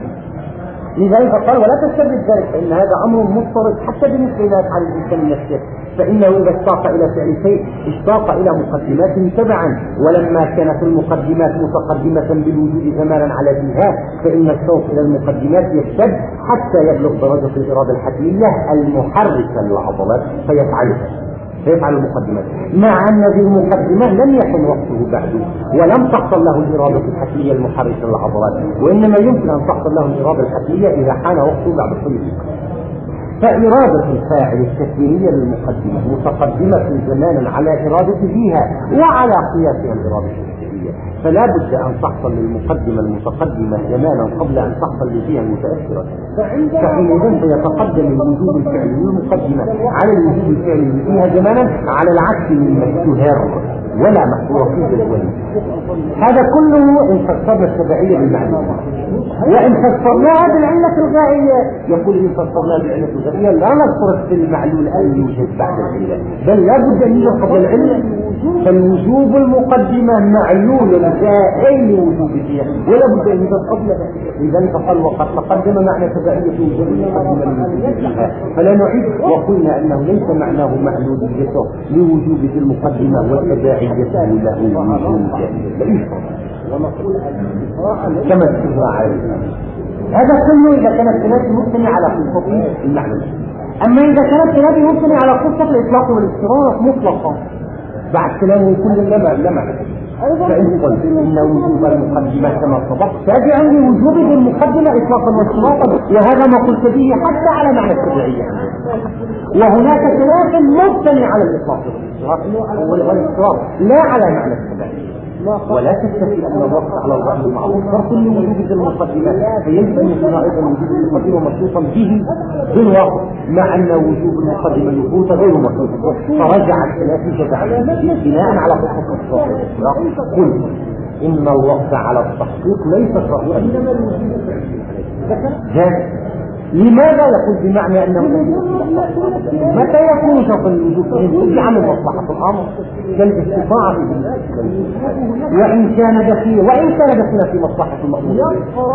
لذلك قال ولا تستبد ذلك، فإن هذا أمر مضطرد حتى بالنسبة إلى أفعال الإنسان نفسه، فإنه إذا اشتاق إلى فعل شيء اشتاق إلى مقدمات تبعا، ولما كانت المقدمات متقدمة بالوجود زمانا على ذيها فإن الشوق إلى المقدمات يشتد حتى يبلغ درجة الإرادة الحتمية المحركة للعضلات فيفعلها. فيفعل المقدمات، مع أن هذه المقدمة لم يكن وقته بعد ولم تحصل له الإرادة الحتمية المحركة للعضلات، وإنما يمكن أن تحصل له الإرادة الحتمية إذا حان وقته بعد الطريق. فإرادة الفاعل التكوينية للمقدمة متقدمة زمانا على إرادته فيها وعلى قياسها الإرادة الفعلية، فلا بد أن تحصل للمقدمة المتقدمة زمانا قبل أن تحصل لفيها المتأخرة، فحينئذ سيتقدم الوجوب الفعلي للمقدمة على الوجوب الفعلي فيها زمانا، على العكس مما اشتهر ولا محصور فيه الجدول. هذا كله إن فسرنا التبعية بالمعلومة، وإن فسرناها بالعلة الغائية يقول إن فسرناها بالعلة الغائية لا نذكر في المعلول أن يوجد بعد العلة، بل لا بد أن يوجد قبل العلة. فالوجوب المقدمة معلول غائي لوجوب فيها ولا بد أن يوجد قبلها. إذا فقال وقد تقدم معنى تبعية وجوب المقدمة لوجوب فيها، فلا نعيد. وقلنا أنه ليس معناه معلوليته لوجوب في المقدمة والتبعية له وجود كما اتفق عليه. هذا كله إذا كانت الثلاثة مبتنية على قصة المعلومة. أما إذا كانت الثلاثة مبتنية على قصة الإطلاق والاضطرار مطلقا بعد كلامه كل لما فإن قلت إن وجوب المقدمة كما سبق تابعا لوجوب المقدمة إطلاقا واضطرارا، وهذا ما قلت به حتى على معنى التبعية. وهناك خلاف مبتني على الإطلاق والاضطرار لا على معنى التبعية، ولا تستفي أن الوقت على الرأي المعروف شرط لوجوب المقدمة، فيجب أن يكون أيضا وجوب المقدمة مخصوصا به بالوقت، مع أن وجوب المقدمة الوجود غير مخصوص. فرجع الثلاث جدعا بناء على قصة الإطلاق. قل إن الوقت على التحقيق ليس شرطا إنما الوجوب جاء. لماذا يقول بمعنى أنه متى يكون شرط الوجوب؟ إن عن مصلحة الأمر كالاستطاعة وإن كان دخيلا في مصلحة المأمور.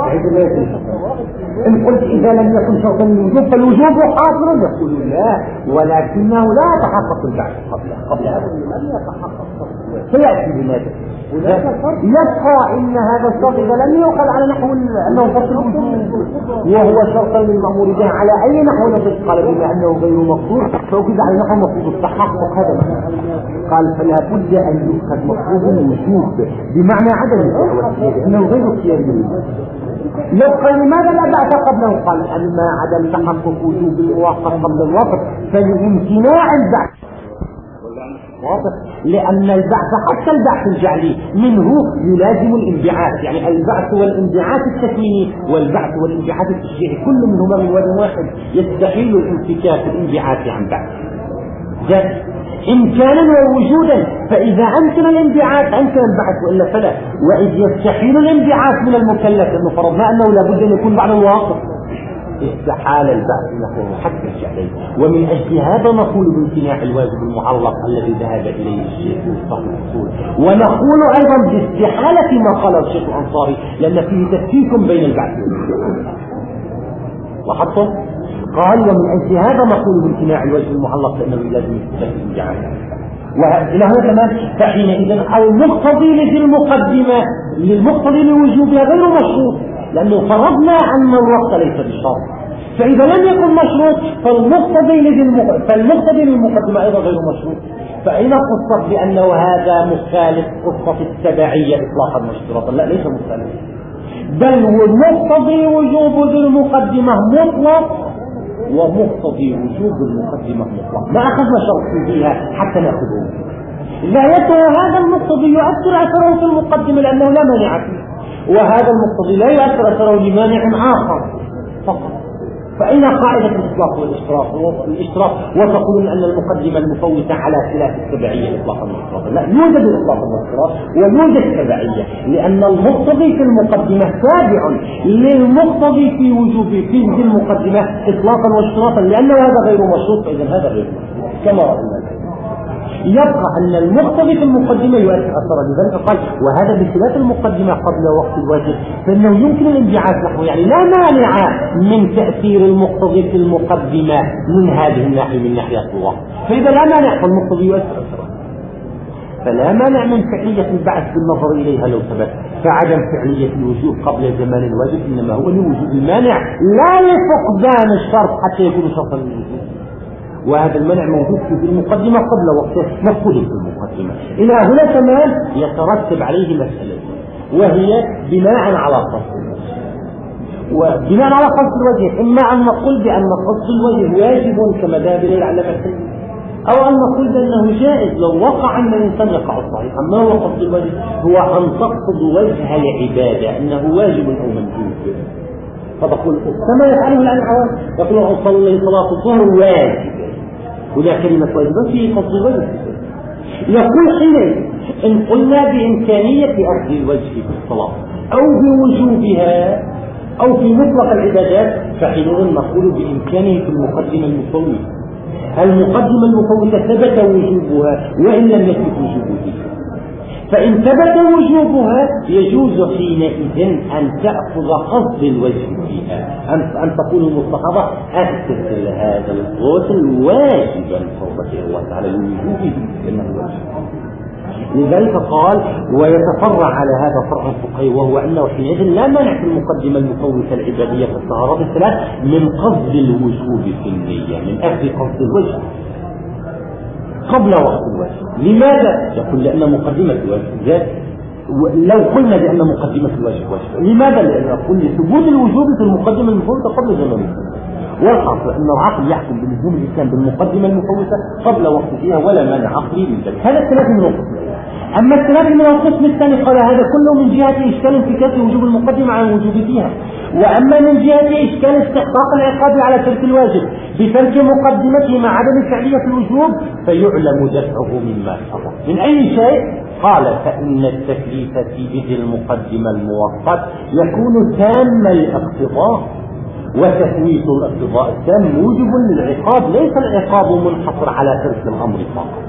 إن قلت إذا لم يكن شرطا الوجوب فالوجوب حاصل، يقول لا، ولكنه لا يتحقق البعث قبل هذا لم يتحقق سيأتي بماذا؟ يبقى إن هذا الشرط إذا لم يؤخذ على نحو أنه فصل الوجوب وهو شرطا للمأمور به على أي نحو نفس، قال بما أنه غير مقصود فأخذ على نحو مقصود التحقق. هذا قال فلا بد أن يؤخذ مقصود الوجوب بمعنى عدم الدعوة لأنه غير اختياري. يبقى لماذا لا بعث قبله؟ قال أما عدم تحقق وجوب الواقع قبل الوقت فلامتناع البعث، لأن البعث حتى البعث الجعلي منه يلازم الانبعاث، يعني البعث والانبعاث التكويني والبعث والانبعاث التشريعي كل منهما من وجه واحد، يستحيل الانفكاك الانبعاث عن بعث إمكانا ووجودا. فإذا أمكن الانبعاث أمكن البعث وإلا فلا. وإذ يستحيل الانبعاث من المكلف أنه فرضنا أنه لابد أن يكون بعد الواقع استحال البعث نحوه حتى الشعبين. ومن أجل هذا نقول بامتناع الواجب المعلق الذي ذهب إليه الشيخ مصطفى الأصول، ونقول أيضا باستحالة ما قال الشيخ الأنصاري لأن فيه تفكيك بين البعث والبعث. لاحظتم؟ قال ومن أجل هذا نقول بامتناع الواجب المعلق لأنه لازم يستفيد الجعالة. وله كمان فحينئذ المقتضي لذي المقدمة للمقتضي لوجوبها غير مشروط، لأنه فرضنا أن الوقت ليس بالشرط، فإذا لم يكن مشروط فالمقتضي للمقدمة أيضا غير مشروط. فأين قصة بأنه هذا مخالف قصة التبعية إطلاقا واشتراطا؟ لا، ليس مخالف، بل مقتضي وجوب ذي المقدمة مطلق ومقتضي وجوب المقدمة مطلق، ما أخذنا شرط فيها حتى نأخذه. غايته هذا المقتضي يؤثر أثره في المقدمة لأنه لا مانع فيه، وهذا المقتضي لا يؤثر أثره لمانع آخر فقط. فأين قاعدة الإطلاق والإشراف وتقولون أن المقدمة المفوتة على خلاف التبعية إطلاقا واضطرارا؟ لا، يوجد الإطلاق والاضطرار ويوجد التبعية، لأن المقتضي في المقدمة تابع للمقتضي في وجوب في المقدمة إطلاقا واضطرارا، لأنه هذا غير مشروط، فإذا هذا غير مشروط كما رأينا. يبقى أن المقتضي في المقدمة يؤثر أثرا، لذلك قال وهذا بخلاف المقدمة قبل وقت الواجب فإنه يمكن الانبعاث نحو، يعني لا مانع من تأثير المقتضي في المقدمة من هذه الناحية من ناحية الوقت، فإذا لا مانع فالمقتضي يؤثر أثرا، فلا مانع من فعلية البعث بالنظر إليها لو ثبت. فعدم فعلية الوجوب قبل زمان الواجب إنما هو لوجود المانع لا لفقدان الشرط حتى يكون شرطا للوجوب. وهذا المنع موجود في المقدمة قبل وقته، مفقود في المقدمة. إلى هنا كمان يترتب عليه مسألة، وهي بناء على قصد الوجه. وبناء على قصد الوجه إما أن نقول بأن قصد الوجه واجب كما ذهب إليه العلامة السلمي، أو أن نقول بأنه جائز لو وقع أن الإنسان يقع الصحيح. أما هو قصد الوجه هو أن تقصد وجه العبادة أنه واجب أو مندوب. فتقول كما يفعله الآن العوام، يقول صلى الله صلاة الظهر واجب، ولا كلمة واجبة في قصد الوجه. يقول حينئذ إن قلنا بإمكانية أخذ الوجه في الصلاة أو بوجوبها أو في مطلق العبادات، فحينئذ نقول بإمكانه في المقدمة المفوتة. المقدمة المفوتة ثبت وجوبها وإن لم يثبت وجوبها، فإن ثبت وجوبها يجوز حينئذ أن تأخذ قصد الوجه فيها، أن تقول المصطحبة أغتسل هذا الغسل واجبا فرضته الله تعالى لوجوبه لأنه واجب. لذلك قال ويتفرع على هذا فرع فقهي، وهو أنه حينئذ لا مانع في المقدمة المفوتة العبادية في الطهارات الثلاث من قصد الوجوب في النية، من أخذ قصد الوجه قبل وقت الوجه. لماذا؟ يقول لأن مقدمة الوجه لو قلنا بأن مقدمة الوجه واجب، لماذا؟ لأن نقول لثبوت الوجوب في المقدمة المفوتة قبل زمن، والحاصل أن العقل يحكم بلزوم الإسلام بالمقدمة المفوتة قبل وقتها ولا مانع عقلي من ذلك. هذا الثلاث من القسم. أما الثلاث من القسم الثاني قال هذا كله من جهة إشكال انفكاك وجوب المقدمة عن الوجوب فيها، وأما من جهة إشكال استحقاق العقاب على ترك الواجب بترك مقدمته مع عدم فعلية الوجوب فيعلم دفعه مما سبق. من أي شيء؟ قال فإن التكليف في بدء المقدمة المؤقت يكون تام الاقتضاء، وتثويت الاقتضاء التام موجب للعقاب، ليس العقاب منحصر على ترك الأمر فقط.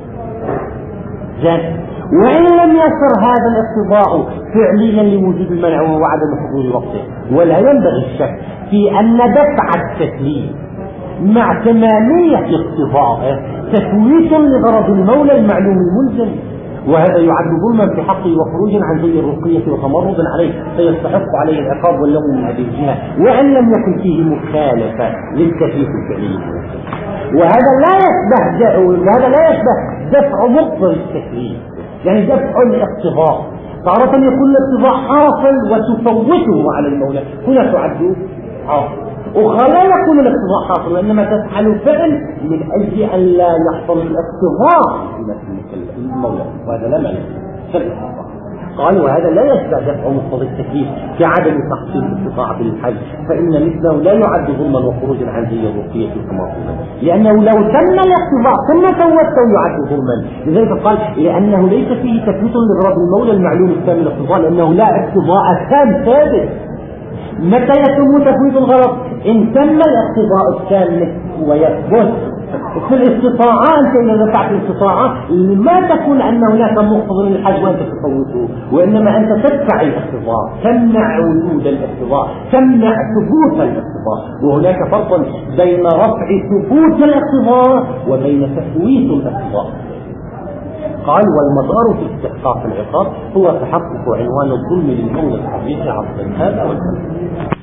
وإن لم يصر هذا الاقتضاء فعليا لوجود المنع وهو عدم حضور وقته، ولا ينبغي الشك في أن دفع التكليف مع تمامية اقتضائه تثويت لغرض المولى المعلوم الملزم، وهذا يعد ظلما في حقه وخروج عن زي الرقية وتمرد عليه، فيستحق عليه العقاب واللوم من هذه الجهة، وإن لم يكن فيه مخالفة للتكليف الفعلي. وهذا لا يشبه دفع مقتضى التكليف، يعني دفع الاقتضاء. تارة يكون الاقتضاء حاصل وتفوته على المولى، هنا تعد حاصل. أخرى لا يكون الاقتضاء حاصل، وإنما تفعل فعل من أجل أن لا يحصل الاقتضاء في نفس المولى، وهذا لا معنى. قال وهذا لا يشبه دفع مقتضى التكليف كعدم تحصيل الاستطاعة للحج، فإن مثله لا يعد ظلما وخروجا عن زي الرقية كما قلنا، لأنه لو تم الاقتضاء ثم فوته يعد ظلما. لذلك قال لأنه ليس فيه تثبيت لغرض المولى المعلوم التام الاقتضاء، لأنه لا اقتضاء تام ثابت. متى يتم تفويت الغرض؟ إن تم الاقتضاء التام ويثبت. في الاستطاعة أنت إذا دفعت الاستطاعة ما تكون أن هناك مقتضى للحج وأنت تفوته، وإنما أنت تدفع الاقتضاء، تمنع وجود الاقتضاء، تمنع ثبوت الاقتضاء. وهناك فرق بين رفع ثبوت الاقتضاء وبين تفويت الاقتضاء. قال والمدار في استحقاق العقاب هو تحقق عنوان الظلم للمولى الحقيقي عصرا هذا والكلام.